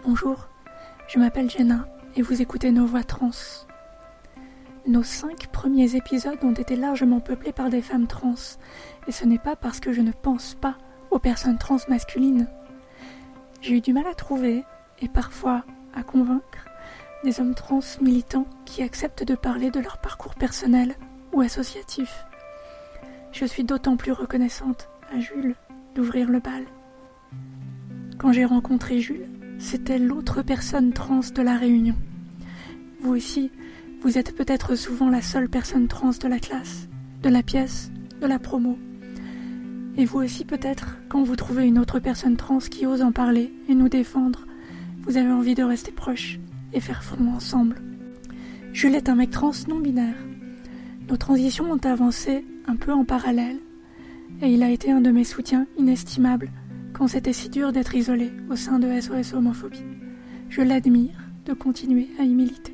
Bonjour, je m'appelle Jenna et vous écoutez Nos Voix Trans. Nos 5 premiers épisodes ont été largement peuplés par des femmes trans, et ce n'est pas parce que je ne pense pas aux personnes trans masculines. J'ai eu du mal à trouver, et parfois à convaincre, des hommes trans militants qui acceptent de parler de leur parcours personnel ou associatif. Je suis d'autant plus reconnaissante à Jules d'ouvrir le bal. Quand j'ai rencontré Jules, c'était l'autre personne trans de la réunion. Vous aussi, vous êtes peut-être souvent la seule personne trans de la classe, de la pièce, de la promo. Et vous aussi peut-être, quand vous trouvez une autre personne trans qui ose en parler et nous défendre, vous avez envie de rester proches et faire front ensemble. Jules est un mec trans non-binaire. Nos transitions ont avancé un peu en parallèle, et il a été un de mes soutiens inestimables quand c'était si dur d'être isolé au sein de SOS Homophobie. Je l'admire de continuer à y militer.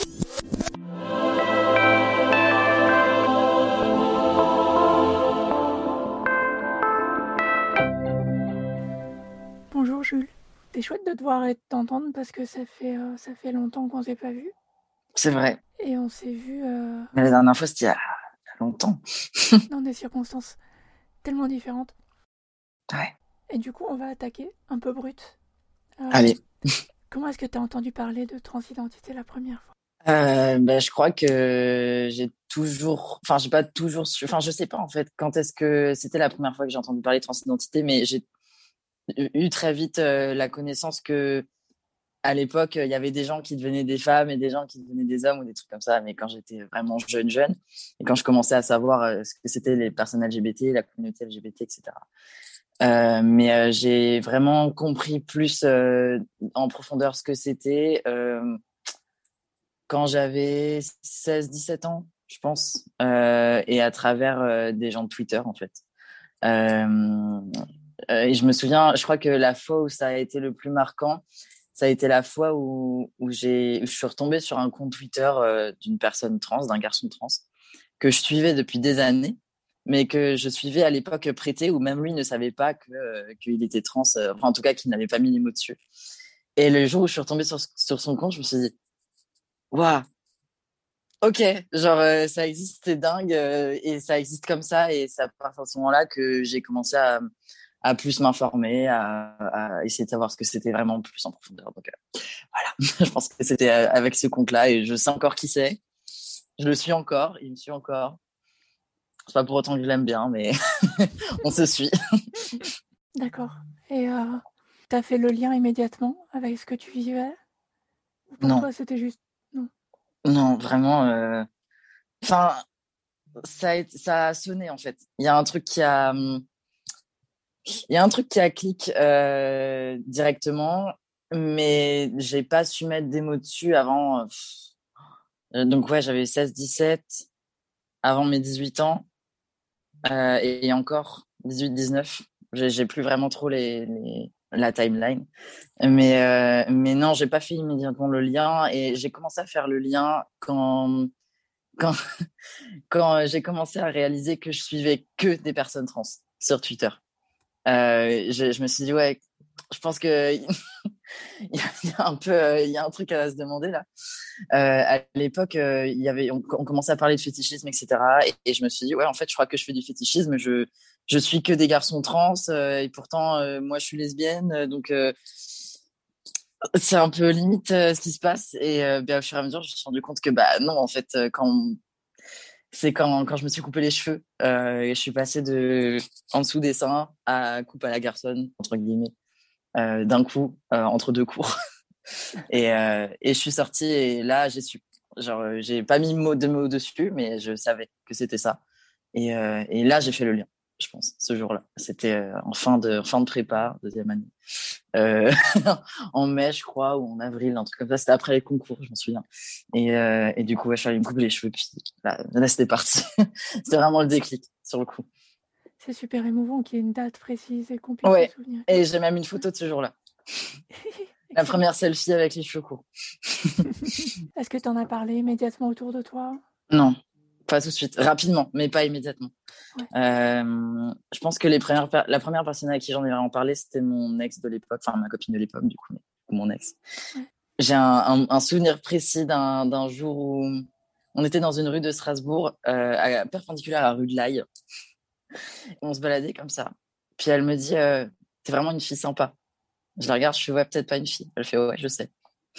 Bonjour Jules, c'est chouette de te voir et de t'entendre parce que ça fait longtemps qu'on s'est pas vu. C'est vrai. Et on s'est vu Mais la dernière fois, c'était il y a longtemps. dans des circonstances tellement différentes. Ouais. Et du coup, on va attaquer un peu brut. Allez. Comment est-ce que tu as entendu parler de transidentité la première fois ? Je crois que j'ai pas toujours su, je sais pas en fait quand est-ce que c'était la première fois que j'ai entendu parler de transidentité, mais j'ai eu très vite la connaissance que à l'époque il y avait des gens qui devenaient des femmes et des gens qui devenaient des hommes ou des trucs comme ça, mais quand j'étais vraiment jeune et quand je commençais à savoir ce que c'était les personnes LGBT, la communauté LGBT, etc. J'ai vraiment compris plus en profondeur ce que c'était quand j'avais 16-17 ans, je pense, et à travers des gens de Twitter, en fait. Euh, et je me souviens, je crois que la fois où ça a été le plus marquant, ça a été la fois où je suis retombée sur un compte Twitter d'une personne trans, d'un garçon trans, que je suivais depuis des années, mais que je suivais à l'époque prêté, où même lui ne savait pas qu'il était trans, enfin en tout cas qu'il n'avait pas mis les mots dessus. Et le jour où je suis retombée sur son compte, je me suis dit, waouh, ok, genre ça existe, c'est dingue, et ça existe comme ça, et c'est à partir de ce moment-là que j'ai commencé à plus m'informer, à essayer de savoir ce que c'était vraiment plus en profondeur. Donc voilà, je pense que c'était avec ce compte-là, et je sais encore qui c'est. Je le suis encore, il me suit encore. C'est pas pour autant que je l'aime bien, mais on se suit. D'accord. Et t'as fait le lien immédiatement avec ce que tu vivais ? Ou pour Non, toi, c'était juste... Non. non, vraiment. Enfin, ça a sonné en fait. Il y a un truc qui a clic directement, mais j'ai pas su mettre des mots dessus avant. Donc ouais, j'avais 16-17 avant mes 18 ans, et encore 18-19. J'ai plus vraiment trop la timeline. Mais non, j'ai pas fait immédiatement le lien, et j'ai commencé à faire le lien quand, quand j'ai commencé à réaliser que je suivais que des personnes trans sur Twitter. Je me suis dit, ouais, je pense que il y a un truc à se demander là. À l'époque, on commençait à parler de fétichisme, etc. Et je me suis dit, ouais, en fait, je crois que je fais du fétichisme. Je suis que des garçons trans, et pourtant, moi, je suis lesbienne. Donc, c'est un peu limite ce qui se passe. Et au fur et à mesure, je me suis rendu compte que, bah, non, en fait, c'est quand je me suis coupé les cheveux, et je suis passée en dessous des seins à coupe à la garçonne, entre guillemets, d'un coup, entre deux cours. Et je suis sortie, et là, j'ai su. Genre, j'ai pas mis de mots dessus, mais je savais que c'était ça. Et là, j'ai fait le lien, je pense, ce jour-là. C'était en fin de prépa, deuxième année. Euh, en mai, je crois, ou en avril, un truc comme ça. C'était après les concours, je m'en souviens. Et du coup, ouais, je suis allée me couper les cheveux, puis là c'était parti. C'était vraiment le déclic, sur le coup. C'est super émouvant qu'il y ait une date précise et qu'on puisse se Ouais, souvenir. et j'ai même une photo de ce jour-là. La première selfie avec les cheveux courts. Est-ce que tu en as parlé immédiatement autour de toi ? Non, pas tout de suite. Rapidement, mais pas immédiatement. Ouais. Je pense que la première personne à qui j'en ai vraiment parlé, c'était mon ex de l'époque, enfin ma copine de l'époque, du coup. mon ex. Ouais. J'ai un souvenir précis d'un jour où on était dans une rue de Strasbourg, perpendiculaire à la rue de l'Aille. On se baladait comme ça. Puis elle me dit, t'es vraiment une fille sympa. Je la regarde, je fais, ouais, peut-être pas une fille. Elle fait, ouais, je sais.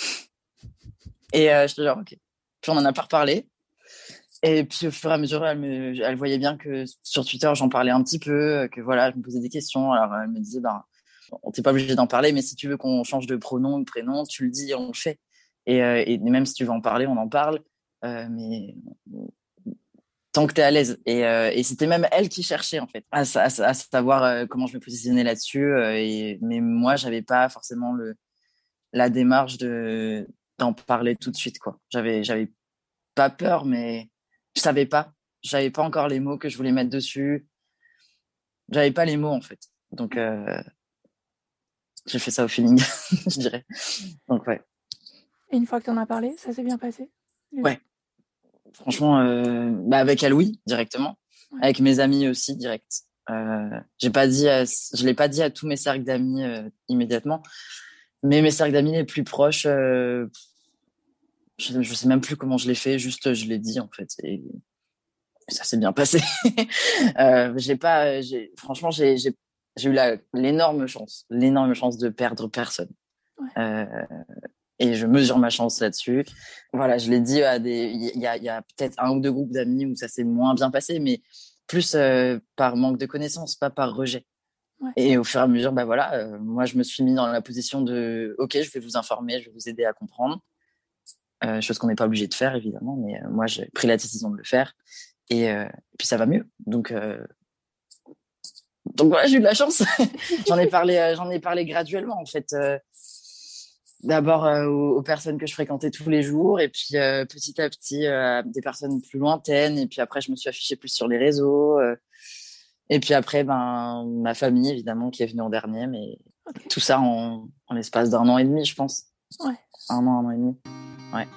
Et je te genre, ok. Puis on en a pas reparlé. Et puis au fur et à mesure, elle voyait bien que sur Twitter, j'en parlais un petit peu, que voilà, je me posais des questions. Alors elle me disait, ben, on t'est pas obligé d'en parler, mais si tu veux qu'on change de pronom, de prénom, tu le dis, on le fait. Et même si tu veux en parler, on en parle. Mais tant que tu es à l'aise. Et c'était même elle qui cherchait, en fait, à savoir comment je me positionnais là-dessus. Mais moi, j'avais pas forcément la démarche d'en parler tout de suite, quoi. J'avais pas peur, mais je savais pas. J'avais pas encore les mots que je voulais mettre dessus. J'avais pas les mots, en fait. Donc, j'ai fait ça au feeling, je dirais. Donc, ouais. Et une fois que tu en as parlé, ça s'est bien passé? Ouais. Franchement, avec elle, oui, directement. Ouais. Avec mes amis aussi, direct. Je l'ai pas dit à tous mes cercles d'amis immédiatement, mais mes cercles d'amis les plus proches, je sais même plus comment je l'ai fait, juste je l'ai dit en fait, et ça s'est bien passé. Franchement, j'ai eu l'énorme chance de perdre personne. Ouais. Et je mesure ma chance là-dessus. Voilà, je l'ai dit il y a peut-être un ou deux groupes d'amis où ça s'est moins bien passé, mais plus par manque de connaissances, pas par rejet. Ouais. Et au fur et à mesure, bah voilà, moi je me suis mis dans la position de, ok, je vais vous informer, je vais vous aider à comprendre, chose qu'on n'est pas obligé de faire évidemment, mais moi j'ai pris la décision de le faire, et puis ça va mieux. Donc voilà, j'ai eu de la chance. J'en ai parlé graduellement en fait. D'abord aux personnes que je fréquentais tous les jours, et puis petit à petit des personnes plus lointaines, et puis après je me suis affichée plus sur les réseaux, et puis après ben ma famille évidemment qui est venue en dernier, mais Okay. tout ça en l'espace d'un an et demi, je pense. Ouais. Un an et demi. Ouais.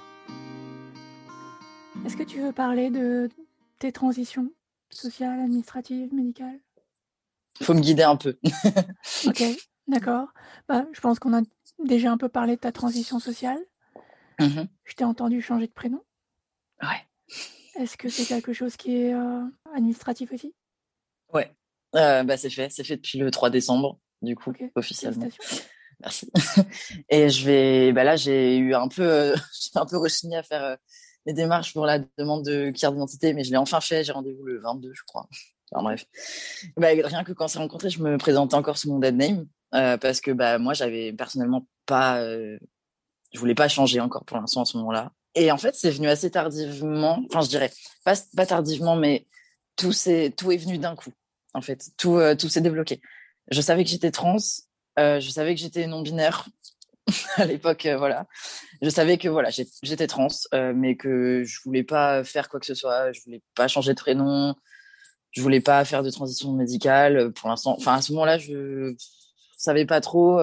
Est-ce que tu veux parler de tes transitions sociales, administratives, médicales? Faut me guider un peu. Ok, d'accord. Bah, je pense qu'on a déjà un peu parlé de ta transition sociale. Mm-hmm. Je t'ai entendu changer de prénom. Ouais. Est-ce que c'est quelque chose qui est administratif aussi? Ouais. C'est fait depuis le 3 décembre, du coup, Ok, officiellement. félicitations. Merci. Et là, j'ai eu un peu, j'ai un peu rechigné à faire les démarches pour la demande de carte d'identité, mais je l'ai enfin fait. J'ai rendez-vous le 22, je crois. Enfin, bref. Rien que quand on s'est rencontrés, je me présentais encore sous mon dead name, parce que moi, j'avais personnellement pas, je voulais pas changer encore pour l'instant à ce moment-là. Et en fait, c'est venu assez tardivement. Enfin, je dirais pas tardivement, mais tout est venu d'un coup. En fait, tout s'est débloqué. Je savais que j'étais trans. Je savais que j'étais non binaire à l'époque. Voilà. Je savais que voilà, j'étais trans, mais que je voulais pas faire quoi que ce soit. Je voulais pas changer de prénom. Je voulais pas faire de transition médicale pour l'instant. Enfin, à ce moment-là, je savais pas trop.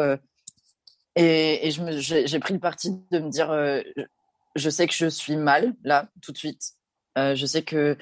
Et j'ai pris le parti de me dire, je sais que je suis mal là tout de suite. Je sais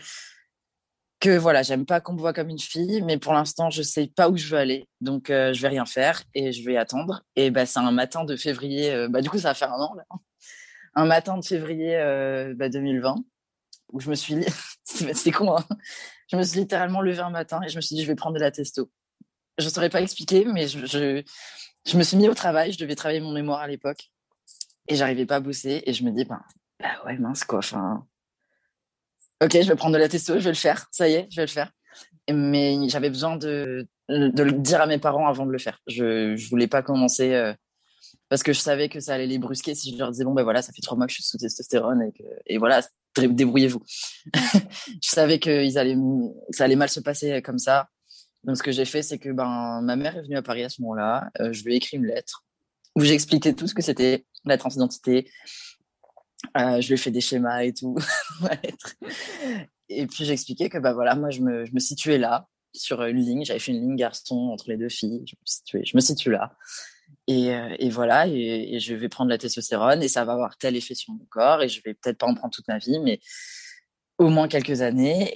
que voilà, j'aime pas qu'on me voit comme une fille, mais pour l'instant, je sais pas où je veux aller, donc je vais rien faire et je vais attendre. Et c'est un matin de février, du coup, ça va faire un an là. Un matin de février 2020 où je me suis, c'est con, hein. Je me suis littéralement levée un matin et je me suis dit, je vais prendre de la testo. Je saurais pas expliquer, mais je me suis mis au travail. Je devais travailler mon mémoire à l'époque et j'arrivais pas à bosser. Et je me dis, ouais, mince quoi. Enfin, ok, je vais prendre de la testo, je vais le faire. Ça y est, je vais le faire. Mais j'avais besoin de le dire à mes parents avant de le faire. Je voulais pas commencer parce que je savais que ça allait les brusquer si je leur disais, bon, voilà, ça fait 3 mois que je suis sous testostérone et voilà, débrouillez-vous. Je savais que ça allait mal se passer comme ça. Donc, ce que j'ai fait, c'est que ma mère est venue à Paris à ce moment-là. Je lui ai écrit une lettre où j'ai expliqué tout ce que c'était la transidentité. Je lui ai fait des schémas et tout dans la lettre. Et puis, j'ai expliqué que voilà, moi, je me situais là, sur une ligne. J'avais fait une ligne garçon entre les deux filles. Je me situe là. Et voilà, et je vais prendre la testostérone et ça va avoir tel effet sur mon corps et je vais peut-être pas en prendre toute ma vie, mais au moins quelques années.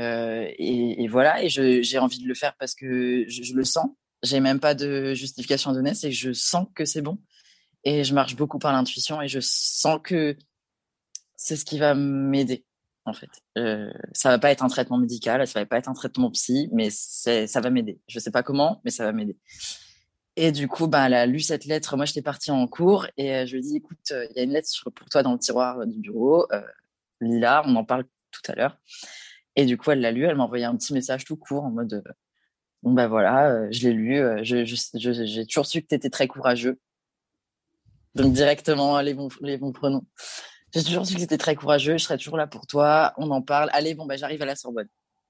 Et voilà, et j'ai envie de le faire parce que je le sens. J'ai même pas de justification à donner, c'est que je sens que c'est bon. et je marche beaucoup par l'intuition et je sens que c'est ce qui va m'aider. En fait, ça va pas être un traitement médical, ça va pas être un traitement psy, mais ça va m'aider. Je sais pas comment, mais ça va m'aider. Et du coup, elle a lu cette lettre. Moi, j'étais partie en cours et je lui ai dit, écoute, il y a une lettre pour toi dans le tiroir du bureau. Lila, on en parle tout à l'heure. Et du coup, elle l'a lu. Elle m'a envoyé un petit message tout court en mode, bon, voilà, je l'ai lu. J'ai toujours su que tu étais très courageux. Donc, directement, les bons pronoms. J'ai toujours su que tu étais très courageux. Je serai toujours là pour toi. On en parle. Allez, j'arrive à la Sorbonne.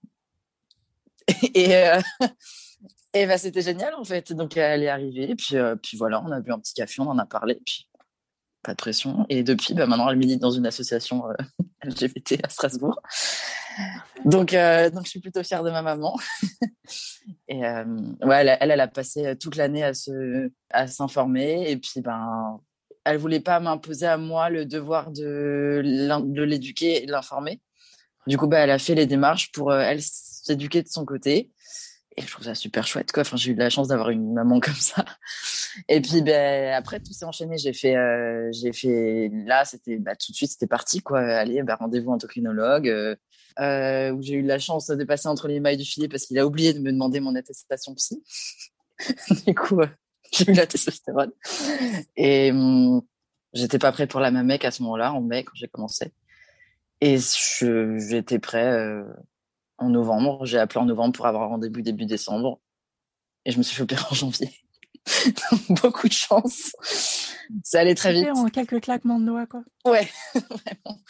Et, c'était génial, en fait. Donc, elle est arrivée. Puis voilà, on a bu un petit café, on en a parlé. Puis, pas de pression. Et depuis, maintenant, elle milite dans une association LGBT à Strasbourg. Donc, je suis plutôt fière de ma maman. Et elle a passé toute l'année à s'informer. Et puis, elle voulait pas m'imposer à moi le devoir de l'éduquer et de l'informer. Du coup, elle a fait les démarches pour elle s'éduquer de son côté. Et je trouve ça super chouette, quoi. Enfin, j'ai eu de la chance d'avoir une maman comme ça. Et puis, après, tout s'est enchaîné. J'ai fait, là, c'était, tout de suite, c'était parti, quoi. Allez, rendez-vous endocrinologue, où j'ai eu la chance de passer entre les mailles du filet parce qu'il a oublié de me demander mon attestation psy. Du coup, j'ai eu la testostérone. Et j'étais pas prête pour la Mamec à ce moment-là, en mai, quand j'ai commencé. Et j'étais prêt en novembre. J'ai appelé en novembre pour avoir un rendez-vous début décembre. Et je me suis fait opérer en janvier. Beaucoup de chance. Ça allait très vite. En quelques claquements de doigts, quoi. Ouais, vraiment.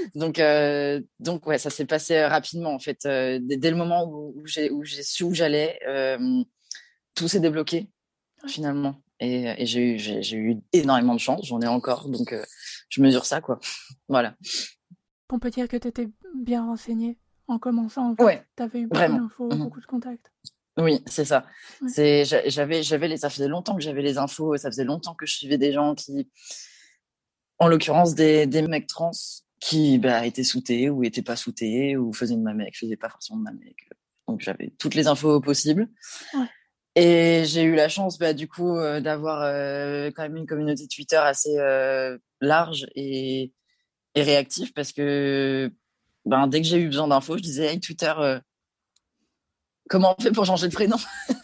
Donc ouais, ça s'est passé rapidement, en fait. Dès le moment où j'ai su où j'allais, tout s'est débloqué, finalement. Et j'ai eu énormément de chance. J'en ai encore. Donc, je mesure ça, quoi. Voilà. On peut dire que tu étais bien renseignée en commençant. En fait. Ouais. Tu avais eu beaucoup d'infos, beaucoup de contacts. Oui, c'est ça. Ouais. Ça faisait longtemps que j'avais les infos. Ça faisait longtemps que je suivais des gens qui, en l'occurrence, des mecs trans qui étaient soutés ou étaient pas soutés ou faisaient une mamec, faisaient pas forcément de mamec. Donc, j'avais toutes les infos possibles. Ouais. Et j'ai eu la chance, du coup, d'avoir quand même une communauté Twitter assez large et réactive parce que dès que j'ai eu besoin d'infos, je disais hey Twitter, comment on fait pour changer de prénom?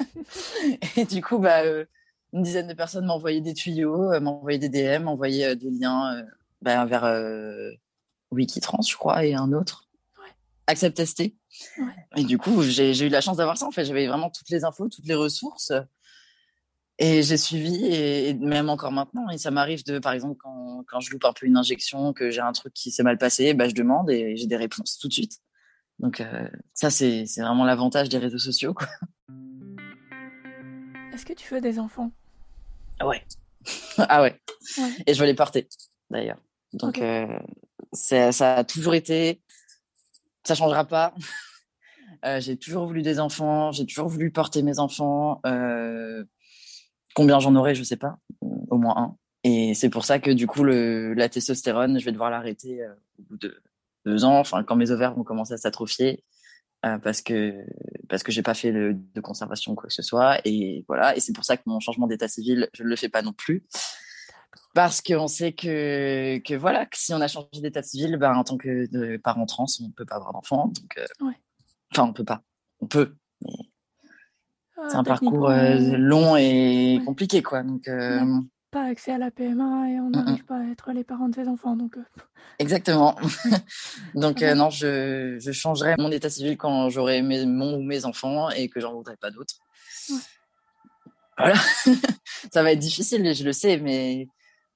Et du coup, une dizaine de personnes m'envoyaient des tuyaux, m'envoyaient des DM, m'envoyaient des liens vers Wikitrans, je crois, et un autre. Ouais. Accept ST. Ouais. Et du coup, j'ai eu la chance d'avoir ça. En fait, j'avais vraiment toutes les infos, toutes les ressources. Et j'ai suivi, et même encore maintenant. Et ça m'arrive par exemple, quand je loupe un peu une injection, que j'ai un truc qui s'est mal passé, je demande et j'ai des réponses tout de suite. Donc ça, c'est vraiment l'avantage des réseaux sociaux, quoi. Est-ce que tu veux des enfants? Ouais. Ah ouais. Et je veux les porter, d'ailleurs. Donc ça a toujours été, ça changera pas. J'ai toujours voulu des enfants, j'ai toujours voulu porter mes enfants. Combien j'en aurai, je sais pas, au moins un. Et c'est pour ça que du coup, la testostérone, je vais devoir l'arrêter au bout de 2 ans, enfin quand mes ovaires vont commencer à s'atrophier, parce que j'ai pas fait de conservation ou quoi que ce soit. Et voilà. Et c'est pour ça que mon changement d'état civil, je ne le fais pas non plus. Parce qu'on sait que voilà, que si on a changé d'état civil, en tant que parent trans, on ne peut pas avoir d'enfant. Donc, enfin, on peut pas. On peut, mais c'est un parcours long et compliqué, quoi. Donc, on n'a pas accès à la PMA et on n'arrive pas à être les parents de ses enfants. Donc, exactement. Donc, non, je changerai mon état civil quand j'aurai mon ou mes enfants et que j'en voudrais pas d'autres. Ouais. Voilà. Ça va être difficile, je le sais, mais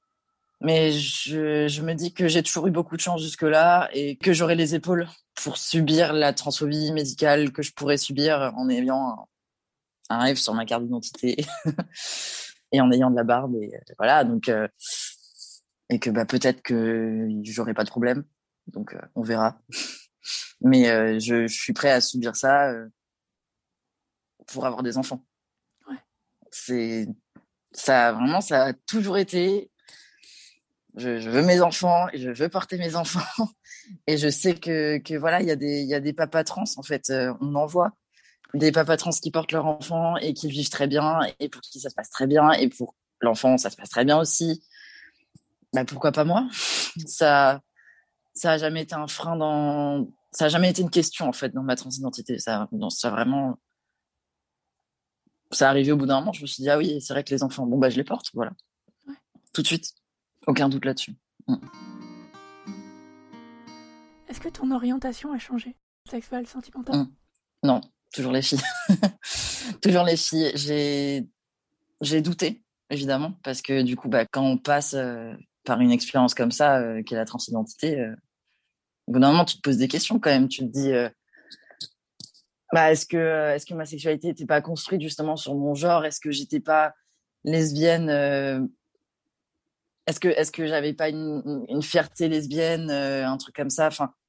je me dis que j'ai toujours eu beaucoup de chance jusque-là et que j'aurai les épaules pour subir la transphobie médicale que je pourrais subir en ayant un F sur ma carte d'identité et en ayant de la barbe. Et voilà, donc, et que peut-être que j'aurai pas de problème. Donc, on verra. Mais je suis prêt à subir ça pour avoir des enfants. Ouais. Vraiment, ça a toujours été. Je veux mes enfants et je veux porter mes enfants. Et je sais que voilà, il y a des papas trans, en fait. On en voit des papas trans qui portent leurs enfants et qui vivent très bien et pour qui ça se passe très bien et pour l'enfant, ça se passe très bien aussi. Bah, pourquoi pas moi? Ça, ça a jamais été un frein ça a jamais été une question, en fait, dans ma transidentité. Ça vraiment, ça arrivé au bout d'un moment, je me suis dit, ah oui, c'est vrai que les enfants, bon, bah, je les porte, voilà. Ouais. Tout de suite. Aucun doute là-dessus. Est-ce que ton orientation a changé, sexuelle, sentimentale? Non, toujours les filles. Toujours les filles. J'ai douté, évidemment, parce que du coup, bah, quand on passe par une expérience comme ça, qui est la transidentité, au bout d'un moment, tu te poses des questions quand même. Tu te dis, bah, est-ce que ma sexualité n'était pas construite justement sur mon genre? Est-ce que j'étais pas lesbienne? Est-ce que j'avais pas une fierté lesbienne, un truc comme ça? Enfin,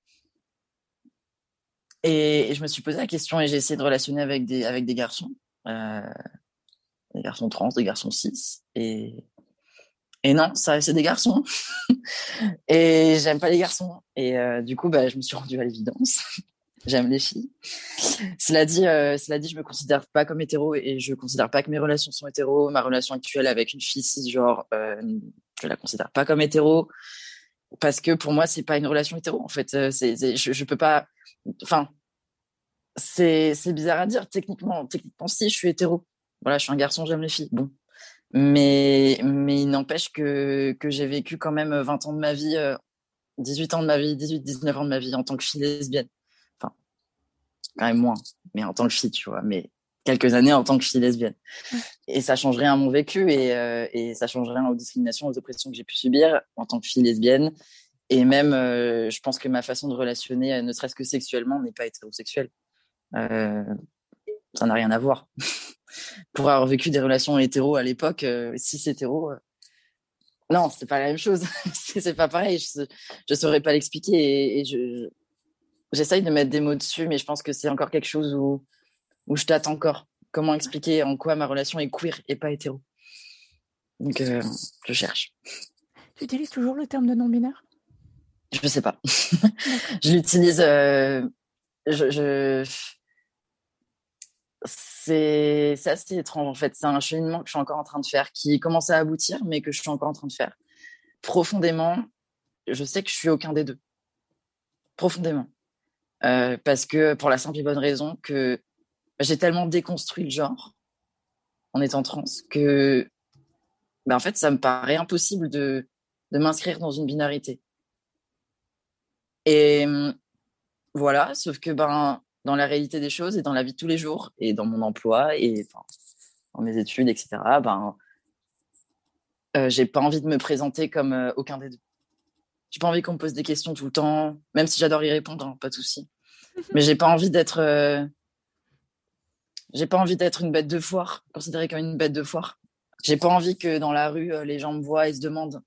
et je me suis posé la question et j'ai essayé de relationner avec des garçons, euh, des garçons trans, des garçons cis, et non, ça restait des garçons. Et j'aime pas les garçons. Et du coup, bah, je me suis rendue à l'évidence. J'aime les filles. Cela dit, je me considère pas comme hétéro et je considère pas que mes relations sont hétéro. Ma relation actuelle avec une fille cisgenre, je la considère pas comme hétéro parce que pour moi, c'est pas une relation hétéro. En fait, je peux pas. Enfin, c'est bizarre à dire. Techniquement, si je suis hétéro. Voilà, je suis un garçon, j'aime les filles. Bon, mais il n'empêche que j'ai vécu quand même 20 ans de ma vie, 18 ans de ma vie, 19 ans de ma vie en tant que fille lesbienne. Enfin, quand même moins, mais en tant que fille, tu vois. Mais quelques années en tant que fille lesbienne. Ouais. Et ça change rien à mon vécu et ça change rien aux discriminations, aux oppressions que j'ai pu subir en tant que fille lesbienne. Et même, je pense que ma façon de relationner, ne serait-ce que sexuellement, n'est pas hétérosexuelle. Ça n'a rien à voir. Pour avoir vécu des relations hétéro à l'époque, cis hétéro, non, c'est pas la même chose. C'est pas pareil. Je saurais pas l'expliquer j'essaye de mettre des mots dessus, mais je pense que c'est encore quelque chose où je tâte encore. Comment expliquer en quoi ma relation est queer et pas hétéro. Donc, je cherche. Tu utilises toujours le terme de non-binaire? Je sais pas. Je l'utilise. C'est assez étrange en fait. C'est un cheminement que je suis encore en train de faire, qui commence à aboutir, mais que je suis encore en train de faire. Profondément, je sais que je suis aucun des deux. Profondément. Parce que pour la simple et bonne raison que j'ai tellement déconstruit le genre en étant trans que ben, en fait, ça me paraît impossible de m'inscrire dans une binarité. Et voilà, sauf que ben, dans la réalité des choses et dans la vie de tous les jours et dans mon emploi et enfin, dans mes études, etc., ben, j'ai pas envie de me présenter comme aucun des deux. J'ai pas envie qu'on me pose des questions tout le temps, même si j'adore y répondre, hein, pas de souci. Mais j'ai pas envie d'être une bête de foire, considérée comme une bête de foire. J'ai pas envie que dans la rue, les gens me voient et se demandent.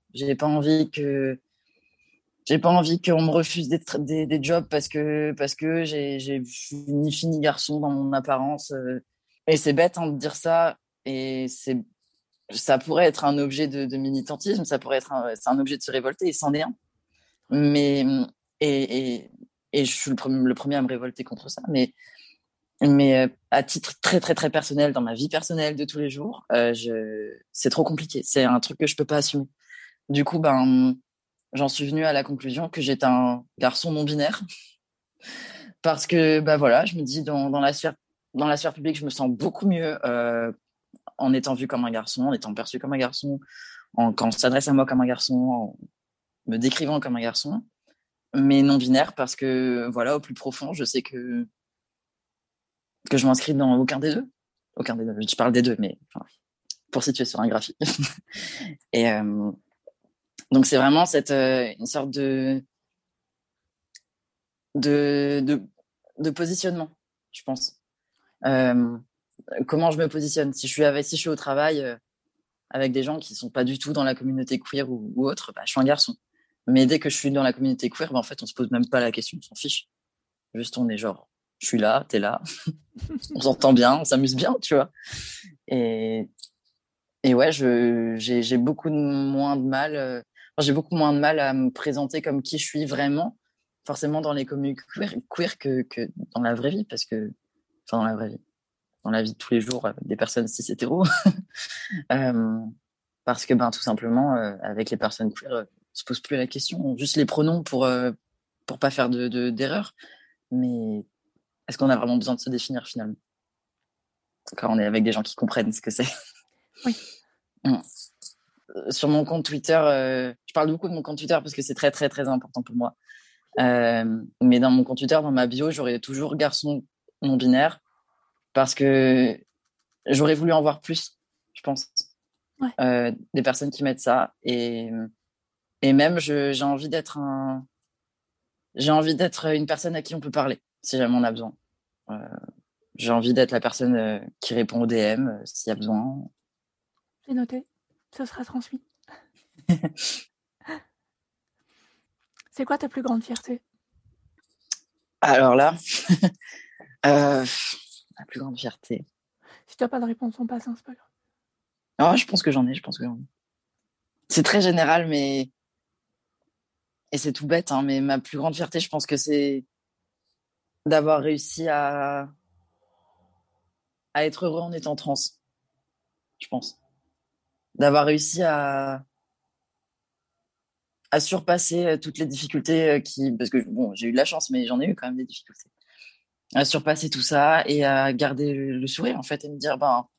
J'ai pas envie qu'on me refuse des jobs parce que j'ai ni fille ni garçon dans mon apparence. Et c'est bête hein, de dire ça. Et ça pourrait être un objet de militantisme, ça pourrait être c'est un objet de se révolter, et c'en est un. Mais, et, et, et je suis le premier à me révolter contre ça. Mais à titre très, très, très personnel, dans ma vie personnelle de tous les jours, c'est trop compliqué. C'est un truc que je peux pas assumer. Du coup, ben, j'en suis venue à la conclusion que j'étais un garçon non binaire. Parce que, bah voilà, je me dis, dans la sphère publique, je me sens beaucoup mieux en étant vu comme un garçon, en étant perçu comme un garçon, quand on s'adresse à moi comme un garçon, en me décrivant comme un garçon, mais non binaire parce que, voilà, au plus profond, je sais que je m'inscris dans aucun des deux. Aucun des deux. Je parle des deux, mais enfin, pour situer sur un graphique. Et donc, c'est vraiment une sorte de, de, de positionnement, je pense. Comment je me positionne si je suis au travail avec des gens qui sont pas du tout dans la communauté queer ou autre, bah, je suis un garçon. Mais dès que je suis dans la communauté queer, bah, en fait, on se pose même pas la question, on s'en fiche. Juste, on est genre, je suis là, t'es là, on s'entend bien, on s'amuse bien, tu vois. Et, et ouais, j'ai beaucoup moins de mal, j'ai beaucoup moins de mal à me présenter comme qui je suis vraiment, forcément dans les communes queer que dans la vraie vie, parce que, enfin, dans la vraie vie, dans la vie de tous les jours avec des personnes cis hétéros. parce que tout simplement, avec les personnes queer, on se pose plus la question, juste les pronoms pour pas faire d'erreur. Mais est-ce qu'on a vraiment besoin de se définir finalement quand on est avec des gens qui comprennent ce que c'est? Oui. Sur mon compte Twitter, je parle beaucoup de mon compte Twitter parce que c'est très très très important pour moi. Mais dans mon compte Twitter, dans ma bio, j'aurais toujours garçon non binaire parce que j'aurais voulu en voir plus, je pense. Ouais. Des personnes qui mettent ça et même j'ai envie d'être une personne à qui on peut parler si jamais on a besoin. J'ai envie d'être la personne qui répond aux DM s'il y a besoin. C'est noté, ça sera transmis. C'est quoi ta plus grande fierté? Alors là, la plus grande fierté. Si tu n'as pas de réponse en passant, c'est pas grave. Oh, je pense que j'en ai. C'est très général, et c'est tout bête, hein, mais ma plus grande fierté, je pense que c'est d'avoir réussi à être heureux en étant trans. Je pense. D'avoir réussi à surpasser toutes les difficultés parce que bon, j'ai eu de la chance, mais j'en ai eu quand même des difficultés. À surpasser tout ça et à garder le sourire, en fait, et me dire,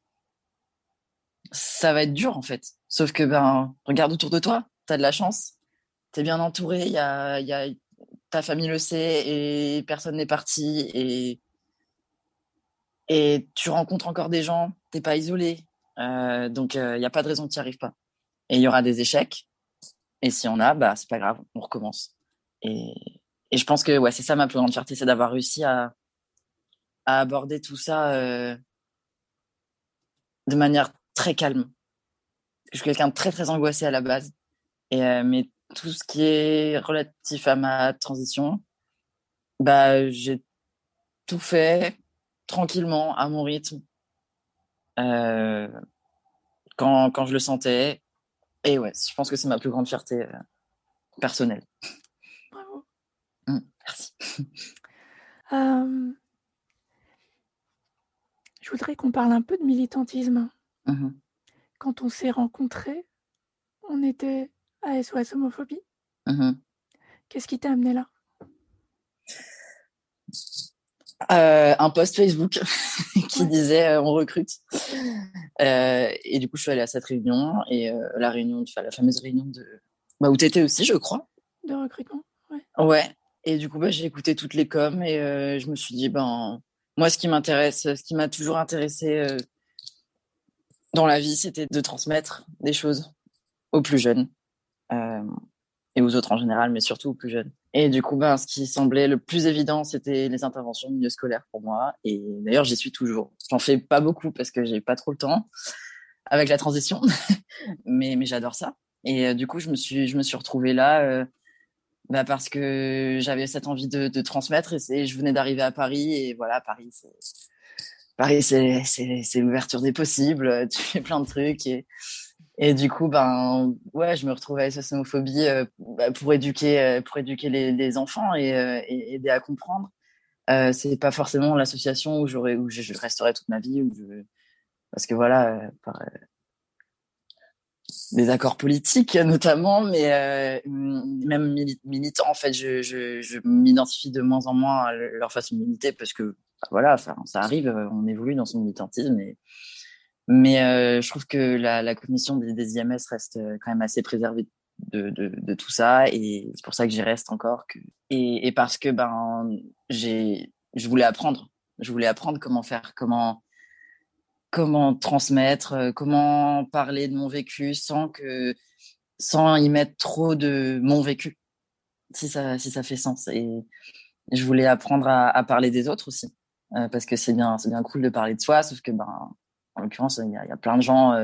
ça va être dur, en fait. Sauf que, regarde autour de toi, t'as de la chance, t'es bien entouré, ta famille le sait et personne n'est parti et tu rencontres encore des gens, t'es pas isolé. Donc, il n'y a pas de raison que tu n'y arrives pas. Et il y aura des échecs. Et si on a, c'est pas grave, on recommence. Et, et je pense que ouais, c'est ça ma plus grande fierté, c'est d'avoir réussi à aborder tout ça de manière très calme. Je suis quelqu'un de très très angoissé à la base, mais tout ce qui est relatif à ma transition, j'ai tout fait tranquillement à mon rythme euh, quand je le sentais. Et ouais, je pense que c'est ma plus grande fierté personnelle. Bravo. Merci. Je voudrais qu'on parle un peu de militantisme. Mm-hmm. Quand on s'est rencontrés, on était à SOS Homophobie. Mm-hmm. Qu'est-ce qui t'a amené là? Un post Facebook qui disait on recrute. Et du coup, je suis allée à cette réunion et la fameuse réunion où tu étais aussi, je crois. De recrutement, ouais. Ouais. Et du coup, j'ai écouté toutes les coms et je me suis dit, moi, ce qui m'a toujours intéressé dans la vie, c'était de transmettre des choses aux plus jeunes et aux autres en général, mais surtout aux plus jeunes. Et du coup, ce qui semblait le plus évident, c'était les interventions au milieu scolaire pour moi. Et d'ailleurs, j'y suis toujours. J'en fais pas beaucoup parce que j'ai pas trop le temps avec la transition, mais j'adore ça. Et du coup, je me suis retrouvée là parce que j'avais cette envie de transmettre et je venais d'arriver à Paris et voilà, Paris, c'est l'ouverture des possibles. Tu fais plein de trucs et du coup, ouais, je me retrouvais à SOS Homophobie pour éduquer les enfants et aider à comprendre. C'est pas forcément l'association où je resterai toute ma vie parce que voilà, par des accords politiques notamment, mais même militant, en fait, je m'identifie de moins en moins à leur façon de militer parce que voilà, ça arrive, on évolue dans son militantisme mais je trouve que la commission des IMS reste quand même assez préservée de tout ça et c'est pour ça que j'y reste encore et parce que je voulais apprendre comment faire, comment transmettre, comment parler de mon vécu sans y mettre trop de mon vécu, si ça fait sens. Et je voulais apprendre à parler des autres aussi, parce que c'est bien cool de parler de soi, sauf que en l'occurrence, il y a plein de gens,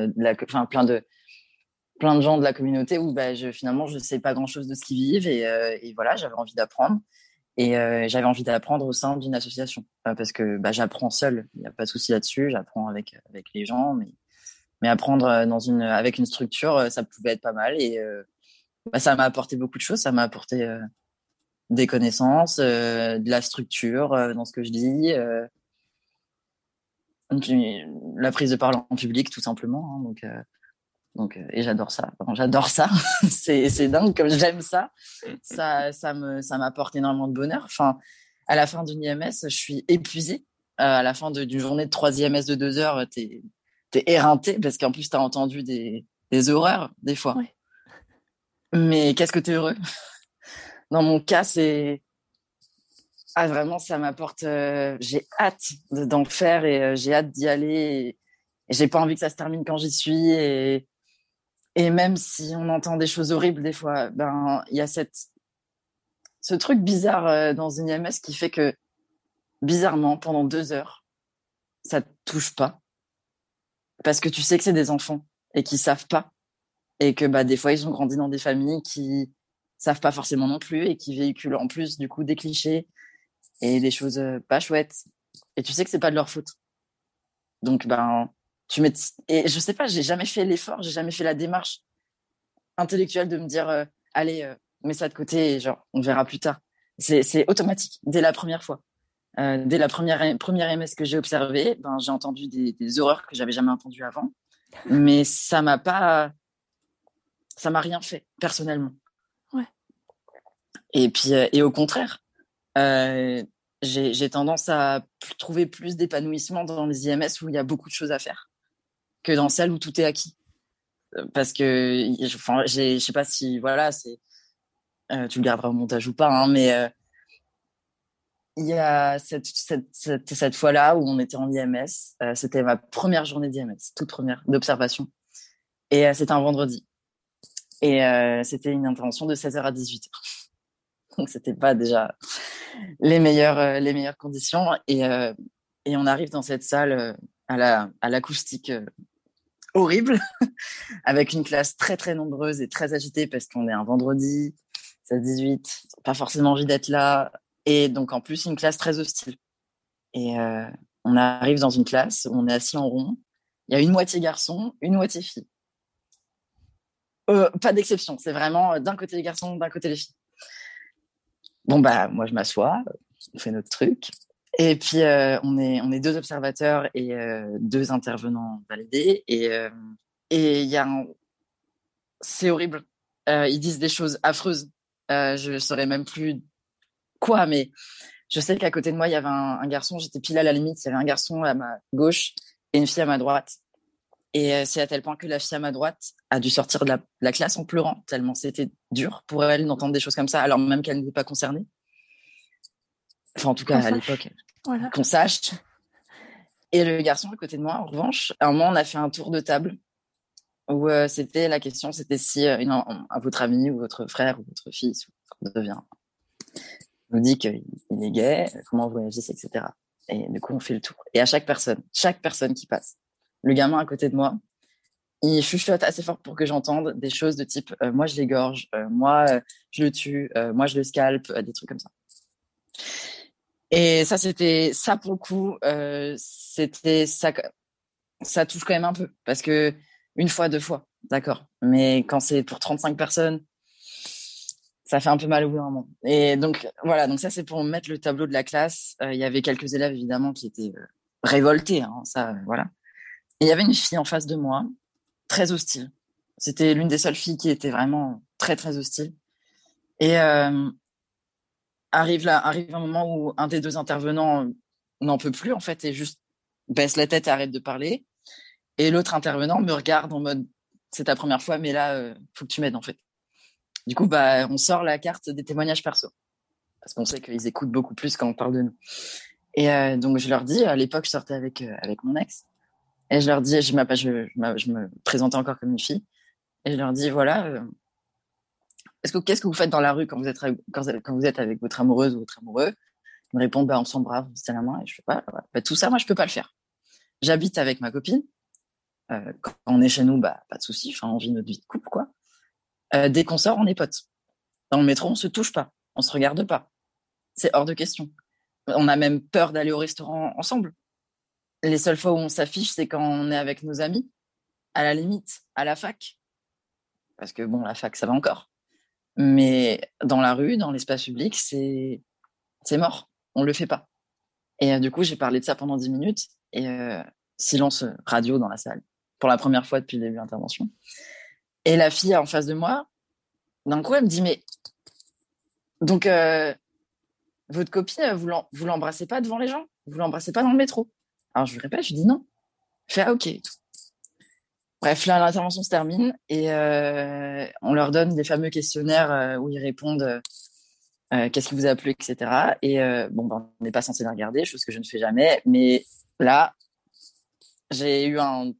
plein de gens de la communauté où finalement je sais pas grand chose de ce qu'ils vivent et voilà, j'avais envie d'apprendre. Et j'avais envie d'apprendre au sein d'une association parce que j'apprends seule, il n'y a pas de souci là-dessus, j'apprends avec les gens, mais apprendre avec une structure, ça pouvait être pas mal et ça m'a apporté beaucoup de choses, ça m'a apporté des connaissances, de la structure dans ce que je dis, la prise de parole en public tout simplement, hein, Donc, et j'adore ça. Enfin, j'adore ça. c'est dingue comme j'aime ça. Ça m'apporte énormément de bonheur. Enfin, à la fin d'une IMS, je suis épuisée. À la fin d'une journée de 3 IMS de 2 heures, t'es éreinté parce qu'en plus, t'as entendu des horreurs, des fois. Ouais. Mais qu'est-ce que t'es heureux. Dans mon cas, c'est... Ah, vraiment, ça m'apporte... j'ai hâte d'en faire et j'ai hâte d'y aller. Et j'ai pas envie que ça se termine quand j'y suis. Et même si on entend des choses horribles des fois, ben il y a ce truc bizarre dans une IMS qui fait que, bizarrement, pendant 2 heures, ça te touche pas. Parce que tu sais que c'est des enfants et qui savent pas. Et que bah, des fois, ils ont grandi dans des familles qui savent pas forcément non plus et qui véhiculent en plus, du coup, des clichés et des choses pas chouettes. Et tu sais que c'est pas de leur faute. Donc, ben, et je sais pas, j'ai jamais fait l'effort, j'ai jamais fait la démarche intellectuelle de me dire, allez, mets ça de côté et genre, on verra plus tard. C'est automatique, dès la première fois. Dès la première MS que j'ai observée, ben, j'ai entendu des horreurs que j'avais jamais entendues avant. Mais ça m'a rien fait, personnellement. Ouais. Et puis, et au contraire, j'ai tendance à trouver plus d'épanouissement dans les IMS où il y a beaucoup de choses à faire que dans celles où tout est acquis. Parce que, enfin, je sais pas si, voilà, tu le garderas au montage ou pas, hein, mais il y a cette fois-là où on était en IMS. C'était ma première journée d'IMS, toute première, d'observation. Et c'était un vendredi. Et c'était une intervention de 16h à 18h. Donc, c'était pas déjà les meilleures conditions. Et on arrive dans cette salle à l'acoustique horrible, avec une classe très, très nombreuse et très agitée parce qu'on est un vendredi, 16-18, pas forcément envie d'être là. Et donc, en plus, une classe très hostile. Et on arrive dans une classe où on est assis en rond. Il y a une moitié garçon, une moitié fille. Pas d'exception. C'est vraiment d'un côté les garçons, d'un côté les filles. Bon, bah, moi, je m'assois, on fait notre truc. Et puis, on est 2 observateurs et 2 intervenants validés. Et il y a c'est horrible. Ils disent des choses affreuses. Je ne saurais même plus quoi, mais je sais qu'à côté de moi, il y avait un garçon, j'étais pile à la limite, il y avait un garçon à ma gauche et une fille à ma droite. Et c'est à tel point que la fille à ma droite a dû sortir de la classe en pleurant, tellement c'était dur pour elle d'entendre des choses comme ça, alors même qu'elle n'était pas concernée. Enfin, en tout cas, à l'époque, voilà. qu'on sache. Et le garçon à côté de moi, en revanche, à un moment, on a fait un tour de table où la question, c'était si à votre ami ou votre frère ou votre fils nous dit qu'il est gay, comment vous réagissez, etc. Et du coup, on fait le tour. Et à chaque personne qui passe, le gamin à côté de moi, il chuchote assez fort pour que j'entende des choses de type moi je l'égorge, moi je le tue, moi je le scalpe, des trucs comme ça. Et ça pour le coup, c'était ça touche quand même un peu parce que une fois, 2 fois, d'accord. Mais quand c'est pour 35 personnes, ça fait un peu mal au bout d'un moment. Et donc voilà, donc ça c'est pour mettre le tableau de la classe. Il y avait quelques élèves évidemment qui étaient révoltés, hein, ça voilà. Et il y avait une fille en face de moi, très hostile. C'était l'une des seules filles qui était vraiment très très hostile. Et arrive un moment où un des 2 intervenants n'en peut plus en fait et juste baisse la tête et arrête de parler. Et l'autre intervenant me regarde en mode c'est ta première fois, mais là faut que tu m'aides en fait. Du coup, bah on sort la carte des témoignages perso parce qu'on sait qu'ils écoutent beaucoup plus quand on parle de nous. Et donc je leur dis, à l'époque je sortais avec mon ex, et je leur dis, je me présentais encore comme une fille, et je leur dis voilà, qu'est-ce que vous faites dans la rue quand vous êtes avec votre amoureuse ou votre amoureux? Ils me répondent bah on s'embrasse, on se tient la main, et je fais pas, bah, tout ça moi je peux pas le faire. J'habite avec ma copine. Quand on est chez nous, bah pas de souci, enfin on vit notre vie de couple quoi. Dès qu'on sort, on est potes. Dans le métro, on se touche pas, on se regarde pas. C'est hors de question. On a même peur d'aller au restaurant ensemble. Les seules fois où on s'affiche, c'est quand on est avec nos amis, à la limite, à la fac. Parce que bon, la fac, ça va encore. Mais dans la rue, dans l'espace public, c'est mort. On le fait pas. Et du coup, j'ai parlé de ça pendant 10 minutes et silence radio dans la salle. pour la première fois depuis le début de l'intervention. Et la fille en face de moi, d'un coup, elle me dit, mais donc, votre copine, vous l'embrassez pas devant les gens? Vous l'embrassez pas dans le métro? Alors, je lui répète, je lui dis non. Je fais, ah, ok. Bref, là, l'intervention se termine et on leur donne des fameux questionnaires où ils répondent qu'est-ce qui vous a plu, etc. Et on n'est pas censé les regarder, chose que je ne fais jamais. Mais là, j'ai eu un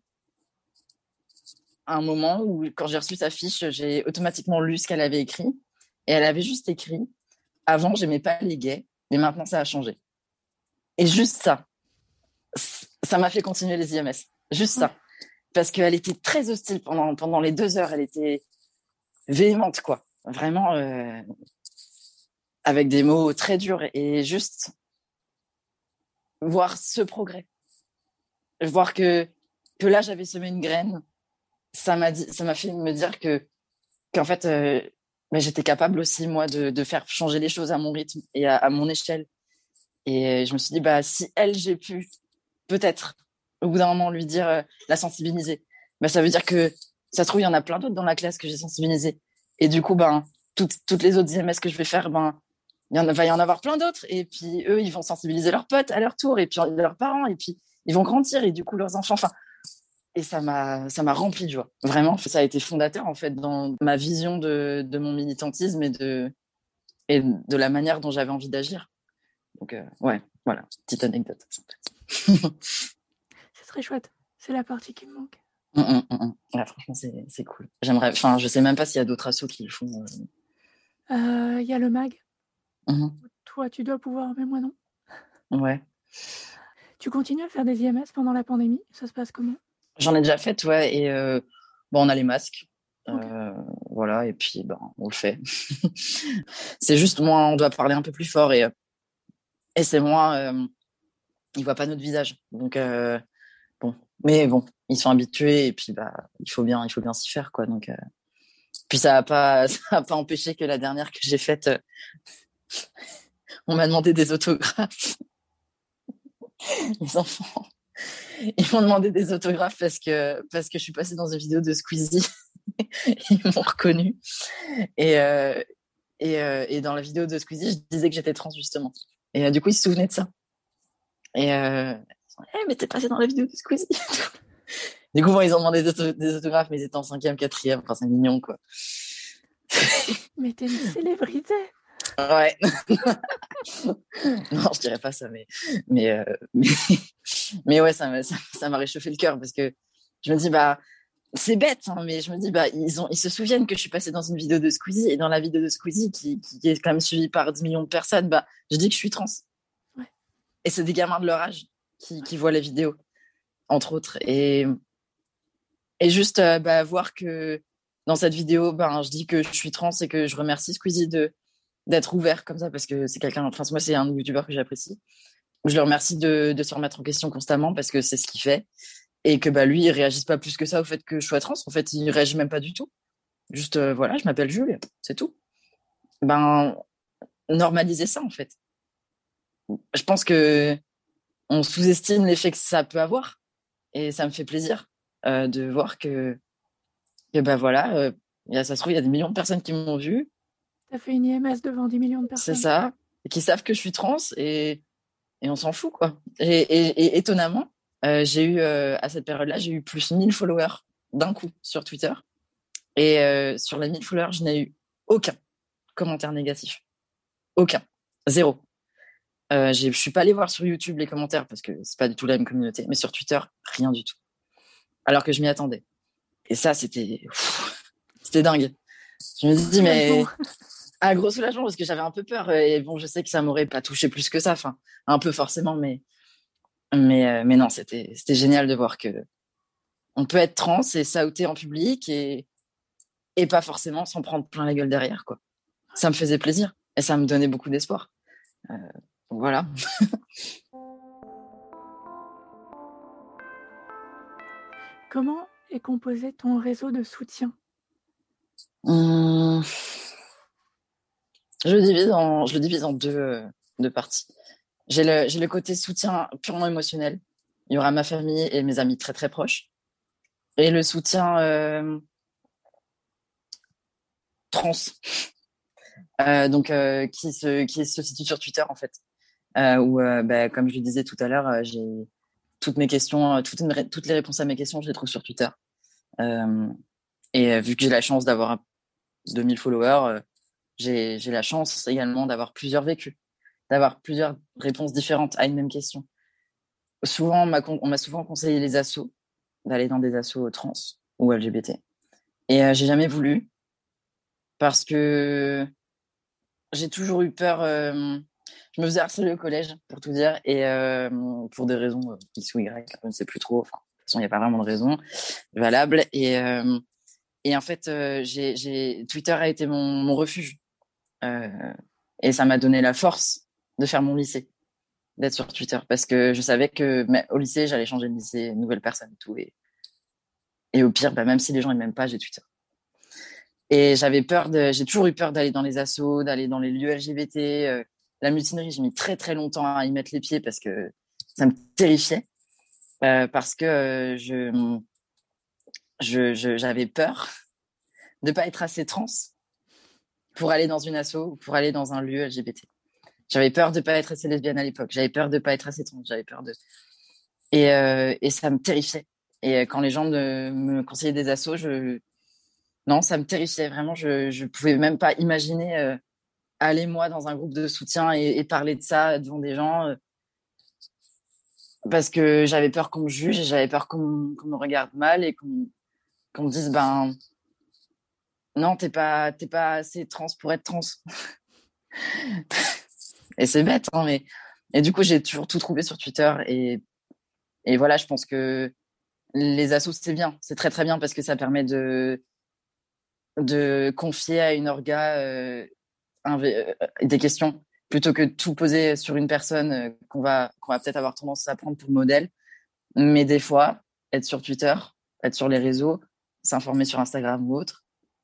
moment où, quand j'ai reçu sa fiche, j'ai automatiquement lu ce qu'elle avait écrit. Et elle avait juste écrit, avant, j'aimais pas les gays, mais maintenant, ça a changé. Et juste ça m'a fait continuer les IMS. Juste ça. Parce qu'elle était très hostile pendant les 2 heures. Elle était véhémente, quoi. Vraiment, avec des mots très durs. Et juste voir ce progrès. Voir que là, j'avais semé une graine. Ça m'a fait me dire qu'en fait, j'étais capable aussi, moi, de faire changer les choses à mon rythme et à mon échelle. Et je me suis dit, si elle, j'ai pu peut-être au bout d'un moment lui dire, la sensibiliser, ça veut dire que ça se trouve, il y en a plein d'autres dans la classe que j'ai sensibilisé. Et du coup, toutes les autres IMS que je vais faire, va y en avoir plein d'autres. Et puis eux, ils vont sensibiliser leurs potes à leur tour, et puis leurs parents, et puis ils vont grandir, et du coup leurs enfants. Et ça m'a rempli de joie. Vraiment, ça a été fondateur en fait dans ma vision de mon militantisme et de la manière dont j'avais envie d'agir. Donc ouais, voilà, petite anecdote. C'est très chouette. C'est la partie qui me manque. Ouais, franchement, c'est cool. J'aimerais. Enfin, je sais même pas s'il y a d'autres assos qui le font. Il y a le MAG. Toi, tu dois pouvoir, mais moi non. Ouais. Tu continues à faire des IMS pendant la pandémie? Ça se passe comment? J'en ai déjà fait, ouais. Et on a les masques. Okay. Voilà, et puis on le fait. C'est juste, moi, on doit parler un peu plus fort et c'est moi. Ils voient pas notre visage, donc mais bon, ils sont habitués et puis il faut bien s'y faire, quoi. Donc puis ça a pas empêché que la dernière que j'ai faite, on m'a demandé des autographes. Les enfants, ils m'ont demandé des autographes parce que je suis passée dans une vidéo de Squeezie. Ils m'ont reconnue et dans la vidéo de Squeezie, je disais que j'étais trans, justement. Et du coup, ils se souvenaient de ça. Et mais t'es passée dans la vidéo de Squeezie. Du coup, ils ont demandé des autographes, mais ils étaient en 5e, 4e. Enfin, c'est mignon, quoi. Mais t'es une célébrité. Ouais. Non, je dirais pas ça, mais ouais, ça m'a réchauffé le cœur parce que je me dis, c'est bête, hein, mais je me dis, ils se souviennent que je suis passée dans une vidéo de Squeezie, et dans la vidéo de Squeezie, qui est quand même suivie par 10 millions de personnes, je dis que je suis trans. Ouais. Et c'est des gamins de leur âge qui voient la vidéo, entre autres. Et juste voir que dans cette vidéo, je dis que je suis trans et que je remercie Squeezie d'être ouvert comme ça, parce que c'est quelqu'un, enfin, moi, c'est un youtubeur que j'apprécie. Je le remercie de se remettre en question constamment, parce que c'est ce qu'il fait. Et que lui, il réagisse pas plus que ça au fait que je sois trans. En fait, il réagit même pas du tout. Juste, voilà, je m'appelle Jules, c'est tout. Normaliser ça, en fait. Je pense que on sous-estime l'effet que ça peut avoir. Et ça me fait plaisir de voir que voilà, ça se trouve, il y a des millions de personnes qui m'ont vu. T'as fait une IMS devant 10 millions de personnes. C'est ça. Et qui savent que je suis trans, et on s'en fout, quoi. Et étonnamment, j'ai eu, à cette période-là, j'ai eu plus 1000 followers d'un coup sur Twitter. Et sur les 1000 followers, je n'ai eu aucun commentaire négatif. Aucun. Zéro. Je suis pas allée voir sur YouTube les commentaires parce que c'est pas du tout la même communauté, mais sur Twitter, rien du tout. Alors que je m'y attendais. Et ça, c'était dingue. Je me dis, mais gros soulagement, parce que j'avais un peu peur. Et bon, je sais que ça m'aurait pas touché plus que ça. Enfin, un peu forcément, mais non, c'était génial de voir que on peut être trans et s'outer en public et pas forcément s'en prendre plein la gueule derrière, quoi. Ça me faisait plaisir et ça me donnait beaucoup d'espoir. Donc voilà. Comment est composé ton réseau de soutien? Je le divise en deux parties. J'ai le côté soutien purement émotionnel. Il y aura ma famille et mes amis très très proches. Et le soutien trans, qui se situe sur Twitter en fait, où comme je le disais tout à l'heure, j'ai toutes mes questions, toutes les réponses à mes questions, je les trouve sur Twitter. Vu que j'ai la chance d'avoir 2000 followers, j'ai la chance également d'avoir plusieurs vécus, d'avoir plusieurs réponses différentes à une même question. Souvent, on m'a souvent conseillé les assos, d'aller dans des assos trans ou LGBT. Et j'ai jamais voulu parce que j'ai toujours eu peur. Je me faisais harceler au collège, pour tout dire, et pour des raisons X ou Y, je ne sais plus trop. Enfin, de toute façon, il n'y a pas vraiment de raison valable. Et en fait, Twitter a été mon refuge. Et ça m'a donné la force de faire mon lycée, d'être sur Twitter, parce que je savais que au lycée, j'allais changer de lycée, nouvelle personne, tout. Et au pire, même si les gens ne m'aiment pas, j'ai Twitter. Et j'ai toujours eu peur d'aller dans les assos, d'aller dans les lieux LGBT. La mutinerie, j'ai mis très très longtemps à y mettre les pieds parce que ça me terrifiait, parce que j'avais peur de pas être assez trans pour aller dans une asso ou pour aller dans un lieu LGBT. J'avais peur de pas être assez lesbienne à l'époque. J'avais peur de pas être assez trans. J'avais peur de et ça me terrifiait. Et quand les gens me conseillaient des assos, non, ça me terrifiait vraiment. Je pouvais même pas imaginer aller moi dans un groupe de soutien et parler de ça devant des gens parce que j'avais peur qu'on me juge et j'avais peur qu'on me regarde mal et qu'on me dise non, t'es pas assez trans pour être trans. Et c'est bête, hein, mais et du coup j'ai toujours tout trouvé sur Twitter et voilà, je pense que les assos c'est bien, c'est très très bien parce que ça permet de confier à une orga des questions plutôt que de tout poser sur une personne qu'on va peut-être avoir tendance à prendre pour modèle. Mais des fois, être sur Twitter, être sur les réseaux, s'informer sur Instagram ou autre,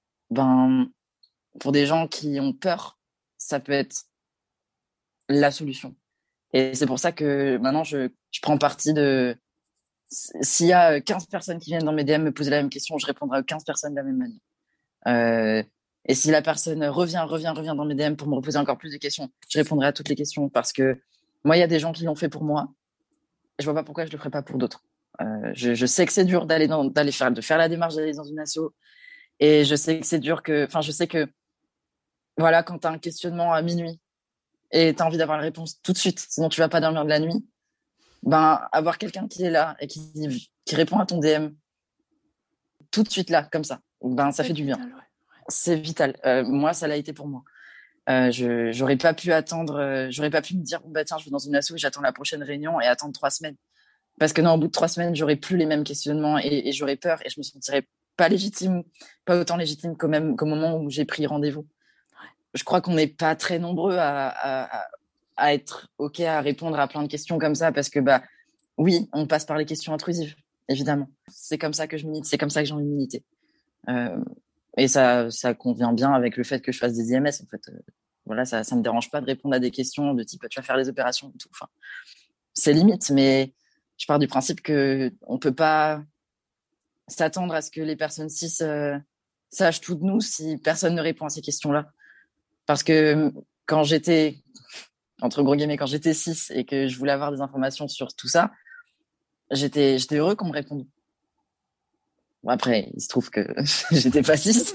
pour des gens qui ont peur, ça peut être la solution. Et c'est pour ça que maintenant, je prends parti de... S'il y a 15 personnes qui viennent dans mes DM me poser la même question, je répondrai aux 15 personnes de la même manière. Et si la personne revient dans mes DM pour me reposer encore plus de questions, je répondrai à toutes les questions parce que moi, il y a des gens qui l'ont fait pour moi. Je vois pas pourquoi je le ferais pas pour d'autres. Je sais que c'est dur de faire la démarche d'aller dans une asso. Et je sais que c'est dur je sais que, voilà, quand tu as un questionnement à minuit et tu as envie d'avoir la réponse tout de suite, sinon tu vas pas dormir de la nuit, avoir quelqu'un qui est là et qui répond à ton DM tout de suite là, comme ça, ça fait du bien. Ouais. C'est vital. Moi, ça l'a été pour moi. J'aurais pas pu attendre, j'aurais pas pu me dire, tiens, je vais dans une asso et j'attends la prochaine réunion et attendre 3 semaines. Parce que non, au bout de 3 semaines, j'aurais plus les mêmes questionnements et j'aurais peur et je me sentirais pas légitime, pas autant légitime qu'au moment où j'ai pris rendez-vous. Ouais. Je crois qu'on n'est pas très nombreux à être OK à répondre à plein de questions comme ça parce que, oui, on passe par les questions intrusives, évidemment. C'est comme ça que je milite, c'est comme ça que j'ai envie de militer. Et ça convient bien avec le fait que je fasse des IMS, en fait. Voilà, ça me dérange pas de répondre à des questions de type, tu vas faire les opérations et tout. Enfin, c'est limite, mais je pars du principe que on peut pas s'attendre à ce que les personnes cis sachent tout de nous si personne ne répond à ces questions-là. Parce que quand j'étais, entre gros guillemets, quand j'étais cis et que je voulais avoir des informations sur tout ça, j'étais heureux qu'on me réponde. Bon, après, il se trouve que j'étais pas cis.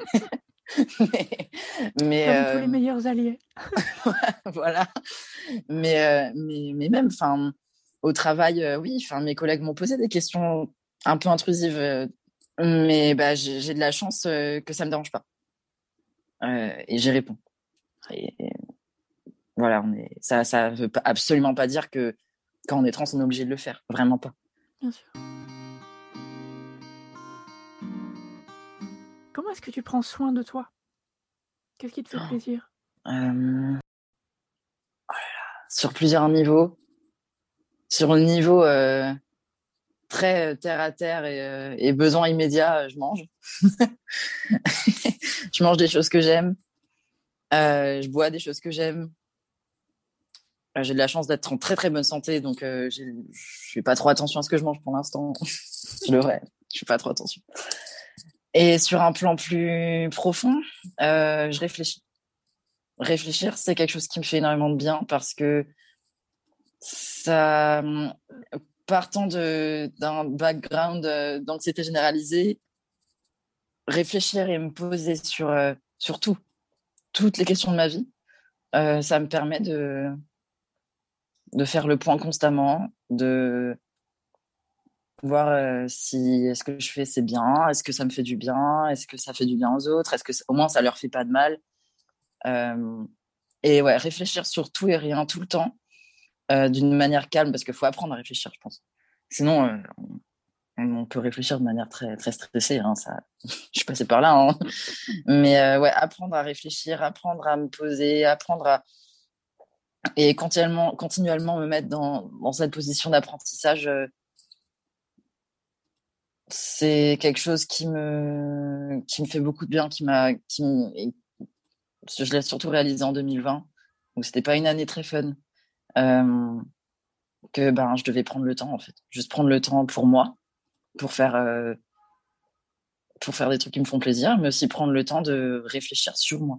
mais comme tous les meilleurs alliés. Voilà. Mais même, au travail, oui, mes collègues m'ont posé des questions un peu intrusives, mais j'ai de la chance que ça me dérange pas. Et j'y réponds. Et voilà, ça veut absolument pas dire que quand on est trans, on est obligé de le faire. Vraiment pas. Bien sûr. Comment est-ce que tu prends soin de toi? Qu'est-ce qui te fait plaisir? Sur plusieurs niveaux. Sur le niveau très terre à terre et besoin immédiat, je mange. Je mange des choses que j'aime. Je bois des choses que j'aime. J'ai de la chance d'être en très très bonne santé, donc je fais pas trop attention à ce que je mange pour l'instant. Je devrais. Je fais pas trop attention. Et sur un plan plus profond, je réfléchis. Réfléchir, c'est quelque chose qui me fait énormément de bien parce que ça, partant d'un background d'anxiété généralisée, réfléchir et me poser sur toutes les questions de ma vie, ça me permet de faire le point constamment, de voir si est-ce que je fais c'est bien, est-ce que ça me fait du bien, est-ce que ça fait du bien aux autres, est-ce que au moins ça leur fait pas de mal. Et ouais, réfléchir sur tout et rien tout le temps, d'une manière calme, parce qu'il faut apprendre à réfléchir, je pense. Sinon, on peut réfléchir de manière très, très stressée. Hein, ça... je suis passée par là. Hein. Mais ouais, apprendre à réfléchir, apprendre à me poser, apprendre à... Et continuellement me mettre dans cette position d'apprentissage, c'est quelque chose qui me fait beaucoup de bien, je l'ai surtout réalisé en 2020, donc c'était pas une année très fun. Que ben, je devais prendre le temps, en fait. Juste prendre le temps pour moi, pour faire des trucs qui me font plaisir, mais aussi prendre le temps de réfléchir sur moi.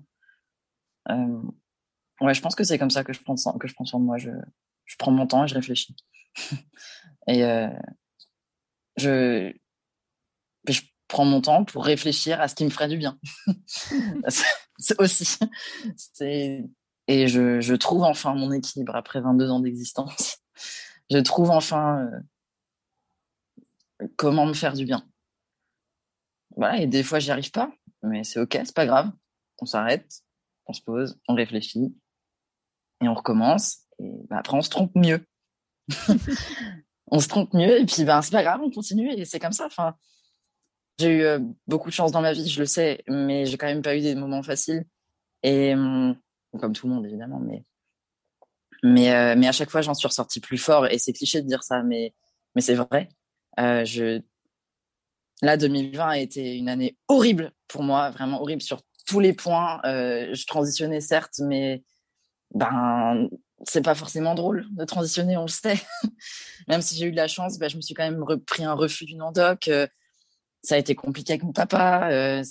Ouais, je pense que c'est comme ça que je prends soin de moi. Je prends mon temps et je réfléchis. Et je prends mon temps pour réfléchir à ce qui me ferait du bien. c'est aussi. Et je trouve enfin mon équilibre après 22 ans d'existence. Je trouve enfin comment me faire du bien. Voilà, et des fois, j'y arrive pas, mais c'est OK, c'est pas grave. On s'arrête, on se pose, on réfléchit et on recommence. Et bah, après, on se trompe mieux. On se trompe mieux et puis ben, c'est pas grave, on continue et c'est comme ça. Enfin, j'ai eu beaucoup de chance dans ma vie, je le sais, mais j'ai quand même pas eu des moments faciles. Et comme tout le monde, évidemment, mais à chaque fois, j'en suis ressortie plus fort. Et c'est cliché de dire ça, mais c'est vrai. Là, 2020 a été une année horrible pour moi, vraiment horrible sur tous les points. Je transitionnais certes, mais ben c'est pas forcément drôle de transitionner, on le sait. Même si j'ai eu de la chance, ben, je me suis quand même pris un refus d'une endoc. Ça a été compliqué avec mon papa.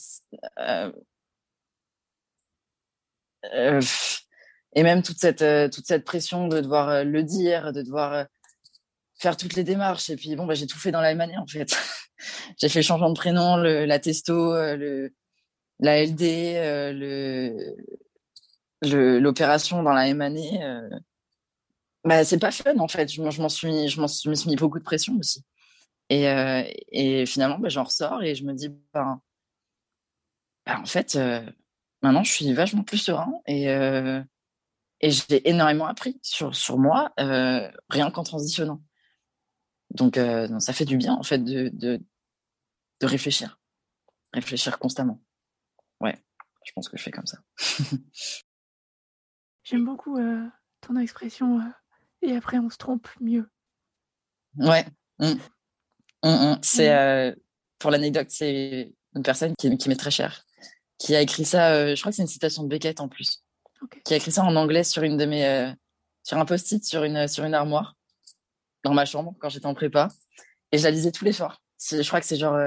Euh, et même toute cette pression de devoir le dire, de devoir faire toutes les démarches. Et puis bon, ben, j'ai tout fait dans la même année en fait. J'ai fait le changement de prénom, la testo, la LD, l'opération dans la même année. Bah, c'est pas fun en fait. Je me suis mis beaucoup de pression aussi. Et finalement, bah, j'en ressors et je me dis, en fait, maintenant, je suis vachement plus serein et j'ai énormément appris sur moi, rien qu'en transitionnant. Donc, ça fait du bien en fait de réfléchir constamment. Ouais, je pense que je fais comme ça. J'aime beaucoup ton expression et après on se trompe mieux. Ouais. C'est pour l'anecdote, c'est une personne qui m'est très chère, qui a écrit ça. Je crois que c'est une citation de Beckett en plus, Okay. qui a écrit ça en anglais sur sur un post-it sur une armoire dans ma chambre quand j'étais en prépa, et je la lisais tous les soirs. Je crois que c'est genre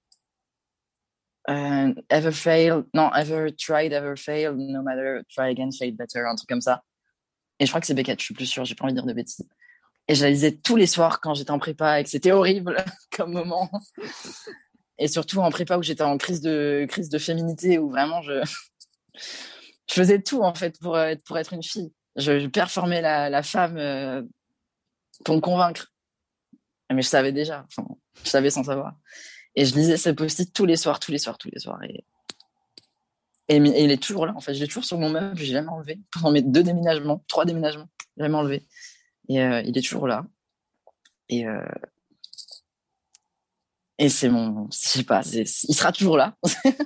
ever fail, non ever tried, ever fail, no matter try again, fail better, un truc comme ça. Et je crois que c'est Beckett, je suis plus sûre, j'ai pas envie de dire de bêtises. Et je la lisais tous les soirs quand j'étais en prépa et que c'était horrible comme moment. Et surtout en prépa où j'étais en crise de féminité, où vraiment je faisais tout en fait pour être une fille. Je performais la femme pour me convaincre. Mais je savais déjà, enfin, je savais sans savoir. Et je lisais ce post-it tous les soirs. Et il est toujours là, en fait. Je l'ai toujours sur mon meuble, je l'ai jamais enlevé. Pendant mes 3 déménagements, je l'ai jamais enlevé. Et il est toujours là. Et c'est je sais pas, il sera toujours là.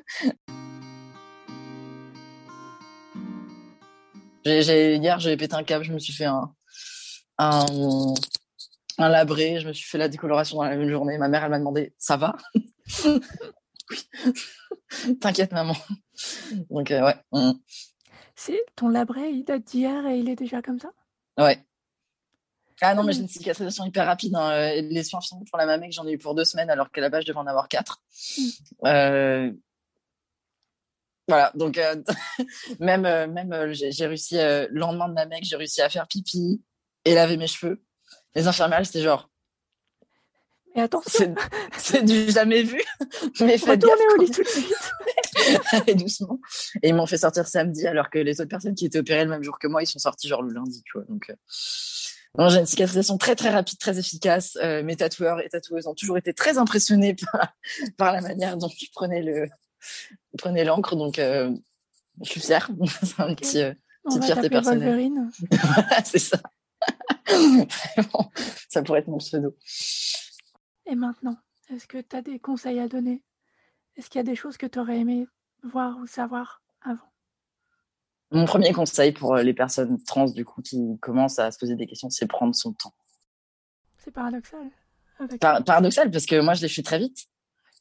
Hier, j'ai pété un câble, je me suis fait un, un labré, je me suis fait la décoloration dans la même journée. Ma mère, elle m'a demandé, ça va? Oui. T'inquiète, maman. Donc, ouais. C'est ton labré, il date d'hier et il est déjà comme ça? Ouais. Ah non, mais j'ai une cicatrisation hyper rapide, hein. Les soins finis pour la mamie que j'en ai eu pour 2 semaines, alors qu'à la base, je devais en avoir 4. Euh, voilà, donc même j'ai réussi, le lendemain de ma mec, j'ai réussi à faire pipi et laver mes cheveux. Les infirmières, c'était genre, Mais attention, c'est du jamais vu, mais faites retournez gaffe au quand lit tout de suite. et doucement. Et ils m'ont fait sortir samedi, alors que les autres personnes qui étaient opérées le même jour que moi, ils sont sortis genre le lundi, tu vois. Donc, non, j'ai une cicatrisation très très rapide, très efficace. Mes tatoueurs et tatoueuses ont toujours été très impressionnés par la manière dont je prenais l'encre. Donc, je suis fière. C'est un Ok, on petite va fierté t'appeler personnelle. Wolverine. Voilà, c'est ça. Vraiment, ça pourrait être mon pseudo. Et maintenant, est-ce que tu as des conseils à donner? Est-ce qu'il y a des choses que tu aurais aimé voir ou savoir avant? Mon premier conseil pour les personnes trans, du coup, qui commencent à se poser des questions, c'est prendre son temps. C'est paradoxal. Paradoxal, parce que moi, je l'ai fait très vite.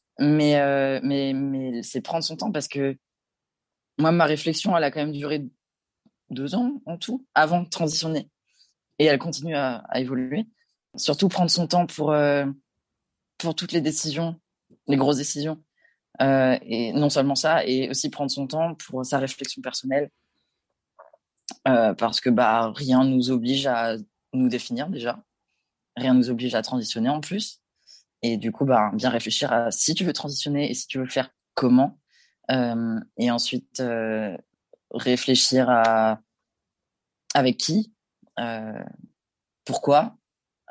Mais c'est prendre son temps, parce que moi, ma réflexion, elle a quand même duré 2 ans en tout, avant de transitionner. Et elle continue à évoluer. Surtout prendre son temps pour toutes les décisions, les grosses décisions. Et non seulement ça, et aussi prendre son temps pour sa réflexion personnelle. Parce que rien nous oblige à nous définir déjà. Rien nous oblige à transitionner en plus. Et du coup, bien réfléchir à si tu veux transitionner et si tu veux le faire, comment. Et ensuite, réfléchir à avec qui, pourquoi. Euh,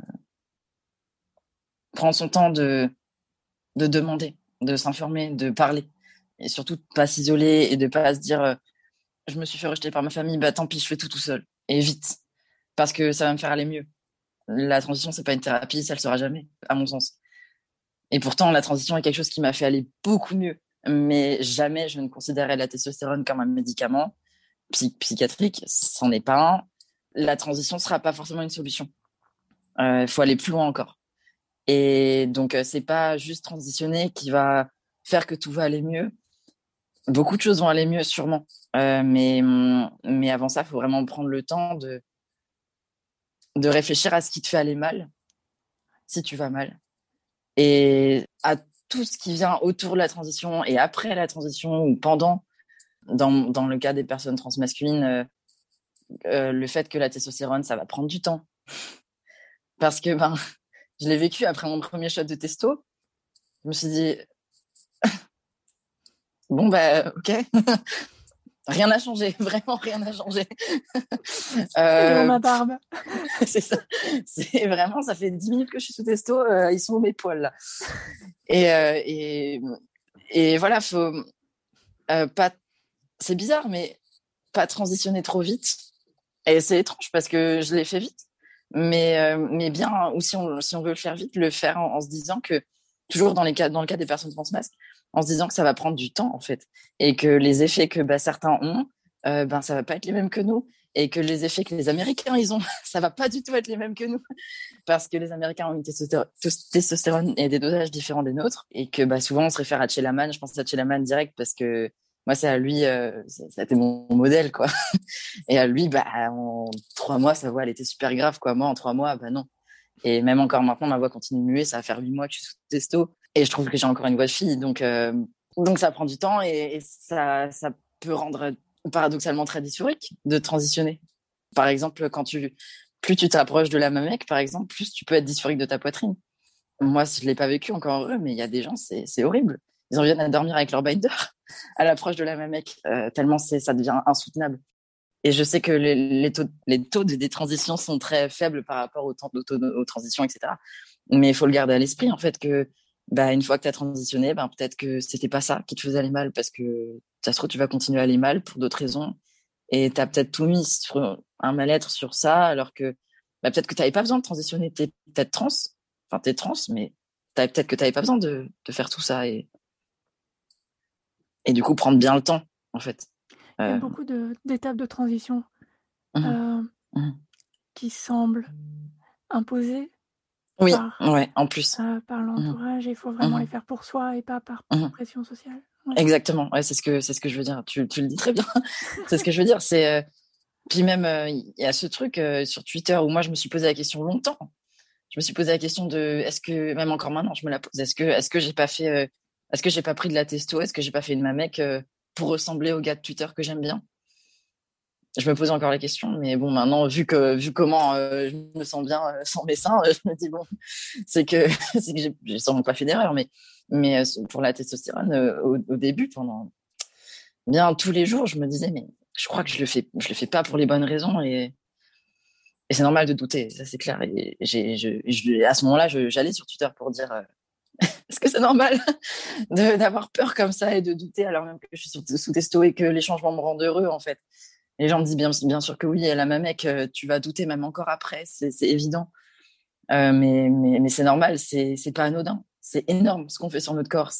Prendre son temps de demander, de s'informer, de parler. Et surtout, de pas s'isoler et de pas se dire je me suis fait rejeter par ma famille, tant pis, je fais tout seul. Et vite. Parce que ça va me faire aller mieux. La transition, c'est pas une thérapie, ça le sera jamais, à mon sens. Et pourtant, la transition est quelque chose qui m'a fait aller beaucoup mieux. Mais jamais je ne considérais la testostérone comme un médicament psychiatrique. C'en est pas un. La transition sera pas forcément une solution. Il faut aller plus loin encore. Et donc, c'est pas juste transitionner qui va faire que tout va aller mieux. Beaucoup de choses vont aller mieux, sûrement. Mais avant ça, il faut vraiment prendre le temps de réfléchir à ce qui te fait aller mal, si tu vas mal, et à tout ce qui vient autour de la transition et après la transition ou pendant. Dans le cas des personnes transmasculines, le fait que la testostérone, ça va prendre du temps. Parce que je l'ai vécu après mon premier shot de testo. Je me suis dit, bon, ok. Rien n'a changé, vraiment rien n'a changé. Selon ma barbe. C'est ça. C'est vraiment, ça fait 10 minutes que je suis sous testo, ils sont où mes poils là. Et voilà, faut pas. C'est bizarre, mais pas transitionner trop vite. Et c'est étrange parce que je l'ai fait vite. Mais bien, ou si on veut le faire vite, le faire en se disant que, toujours dans le cas des personnes transmasques, en se disant que ça va prendre du temps, en fait. Et que les effets que certains ont, ça va pas être les mêmes que nous. Et que les effets que les Américains, ils ont, ça va pas du tout être les mêmes que nous. Parce que les Américains ont une testostérone et des dosages différents des nôtres. Et que souvent, on se réfère à Chelaman. Je pense à Chelaman direct parce que moi, c'est à lui, ça a été mon modèle, quoi. Et à lui, en 3 mois, sa voix, elle était super grave, quoi. Moi, en 3 mois, non. Et même encore maintenant, ma voix continue de muer. Ça va faire 8 mois que je suis sous testo. Et je trouve que j'ai encore une voix de fille. Donc ça prend du temps et ça peut rendre paradoxalement très dysphorique de transitionner. Par exemple, plus tu t'approches de la mamec, par exemple, plus tu peux être dysphorique de ta poitrine. Moi, je l'ai pas vécu, encore heureux, mais il y a des gens, c'est horrible. Ils en viennent à dormir avec leur binder à l'approche de la mamec, tellement ça devient insoutenable. Et je sais que les taux de détransition sont très faibles par rapport au temps aux transitions, etc. Mais il faut le garder à l'esprit, en fait, que une fois que tu as transitionné, peut-être que c'était pas ça qui te faisait aller mal, parce que ça se trouve, tu vas continuer à aller mal pour d'autres raisons. Et tu as peut-être tout mis sur un mal-être sur ça, alors que peut-être que tu n'avais pas besoin de transitionner. Tu es peut-être trans, enfin, tu es trans, mais peut-être que tu n'avais pas besoin de faire tout ça. Et du coup, prendre bien le temps, en fait. Il y a beaucoup d'étapes de transition qui semblent imposées Oui, par, ouais, en plus. par l'entourage. Il faut vraiment les faire pour soi et pas par pression sociale. Ouais. Exactement, ouais, c'est ce que je veux dire. Tu le dis très bien. C'est ce que je veux dire. C'est Puis même, il y a ce truc sur Twitter où moi, je me suis posé la question longtemps. Je me suis posé la question de, est-ce que, même encore maintenant, je me la pose, est-ce que j'ai pas fait, est-ce que j'ai pas pris de la testo, est-ce que j'ai pas fait une mamec pour ressembler au gars de Twitter que j'aime bien? Je me pose encore la question, mais bon, maintenant, vu comment je me sens bien sans mes seins, je me dis, bon, c'est que j'ai sûrement pas fait d'erreur, mais pour la testostérone, au début, pendant bien tous les jours, je me disais, mais je crois que je le fais pas pour les bonnes raisons, et c'est normal de douter, ça c'est clair. Et à ce moment-là, j'allais sur Twitter pour dire, est-ce que c'est normal d'avoir peur comme ça et de douter alors même que je suis sous testo et que les changements me rendent heureux, en fait. Les gens me disent bien sûr que oui, la mamec, tu vas douter même encore après, c'est évident. Mais c'est normal, c'est pas anodin. C'est énorme ce qu'on fait sur notre corps.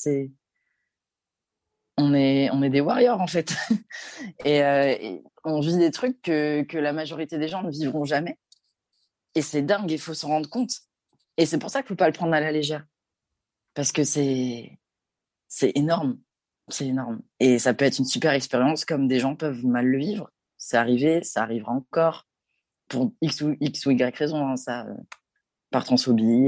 On est des warriors, en fait. Et on vit des trucs que la majorité des gens ne vivront jamais. Et c'est dingue, il faut s'en rendre compte. Et c'est pour ça qu'il ne faut pas le prendre à la légère. Parce que c'est énorme. C'est énorme. Et ça peut être une super expérience, comme des gens peuvent mal le vivre. C'est arrivé, ça arrivera encore. Pour X ou Y raison, hein, ça, par transphobie,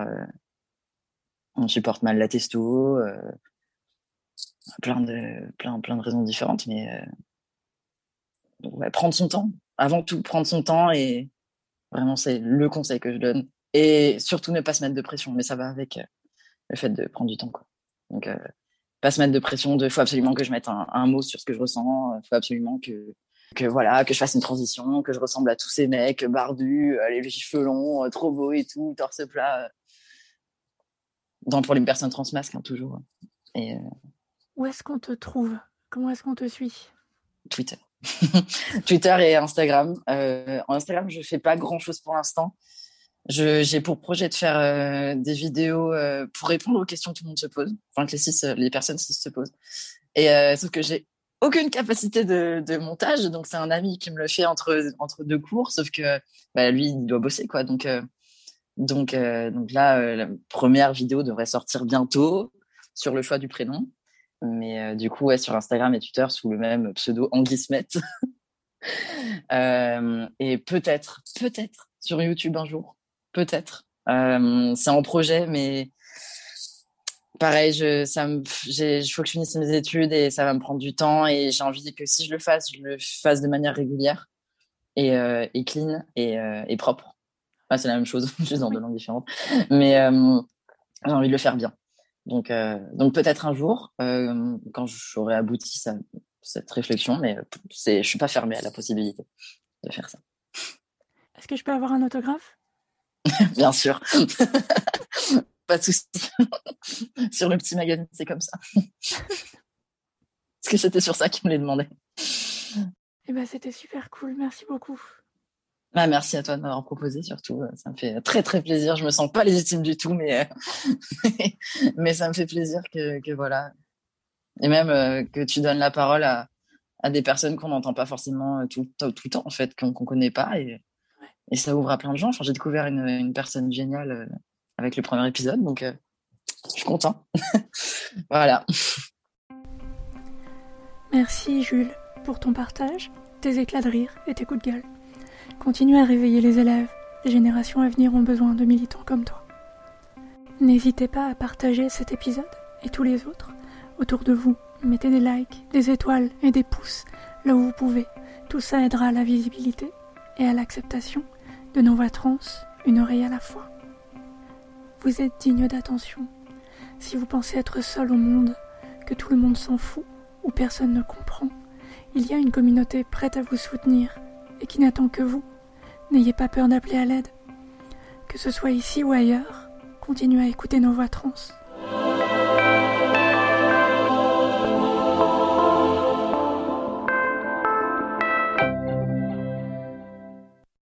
on supporte mal la testo, plein de raisons différentes, mais ouais, prendre son temps. Avant tout, prendre son temps, et vraiment, c'est le conseil que je donne. Et surtout, ne pas se mettre de pression, mais ça va avec le fait de prendre du temps, quoi. Donc, pas se mettre de pression faut absolument que je mette un mot sur ce que je ressens, faut absolument que voilà, que je fasse une transition, que je ressemble à tous ces mecs barbus, les cheveux longs, trop beaux et tout, torse plat. Pour les personnes transmasques, hein, toujours. Et, Où est-ce qu'on te trouve? Comment est-ce qu'on te suit? Twitter. Twitter et Instagram. En Instagram, je fais pas grand-chose pour l'instant. J'ai pour projet de faire des vidéos pour répondre aux questions que tout le monde se pose, enfin que les personnes cis se posent. Et sauf que j'ai aucune capacité de montage, donc c'est un ami qui me le fait entre deux cours, sauf que lui, il doit bosser, quoi. Donc là, la première vidéo devrait sortir bientôt sur le choix du prénom. Mais du coup, ouais, sur Instagram et Twitter, sous le même pseudo Anguismet. Et peut-être sur YouTube un jour. Peut-être. C'est en projet, mais pareil, il faut que je finisse mes études et ça va me prendre du temps. Et j'ai envie que si je le fasse de manière régulière et clean et propre. Ah, c'est la même chose, juste dans deux langues différentes. Mais j'ai envie de le faire bien. Donc peut-être un jour, quand j'aurai abouti cette réflexion, mais je suis pas fermée à la possibilité de faire ça. Est-ce que je peux avoir un autographe? Bien sûr. Pas de souci. Sur le petit magazine, c'est comme ça. Parce que c'était sur ça qu'ils me les demandaient. Eh ben, c'était super cool. Merci beaucoup. Merci à toi de m'avoir proposé, surtout. Ça me fait très, très plaisir. Je me sens pas légitime du tout, mais ça me fait plaisir que voilà. Et même que tu donnes la parole à des personnes qu'on n'entend pas forcément tout le temps, en fait, qu'on connaît pas. Et ça ouvre à plein de gens. Enfin, j'ai découvert une personne géniale avec le premier épisode, donc je suis content. Voilà. Merci Jules pour ton partage, tes éclats de rire et tes coups de gueule. Continue à réveiller les élèves. Les générations à venir ont besoin de militants comme toi. N'hésitez pas à partager cet épisode et tous les autres autour de vous. Mettez des likes, des étoiles et des pouces là où vous pouvez. Tout ça aidera à la visibilité et à l'acceptation de nos voix trans, une oreille à la fois. Vous êtes digne d'attention. Si vous pensez être seul au monde, que tout le monde s'en fout ou personne ne comprend, il y a une communauté prête à vous soutenir et qui n'attend que vous. N'ayez pas peur d'appeler à l'aide. Que ce soit ici ou ailleurs, continuez à écouter nos voix trans.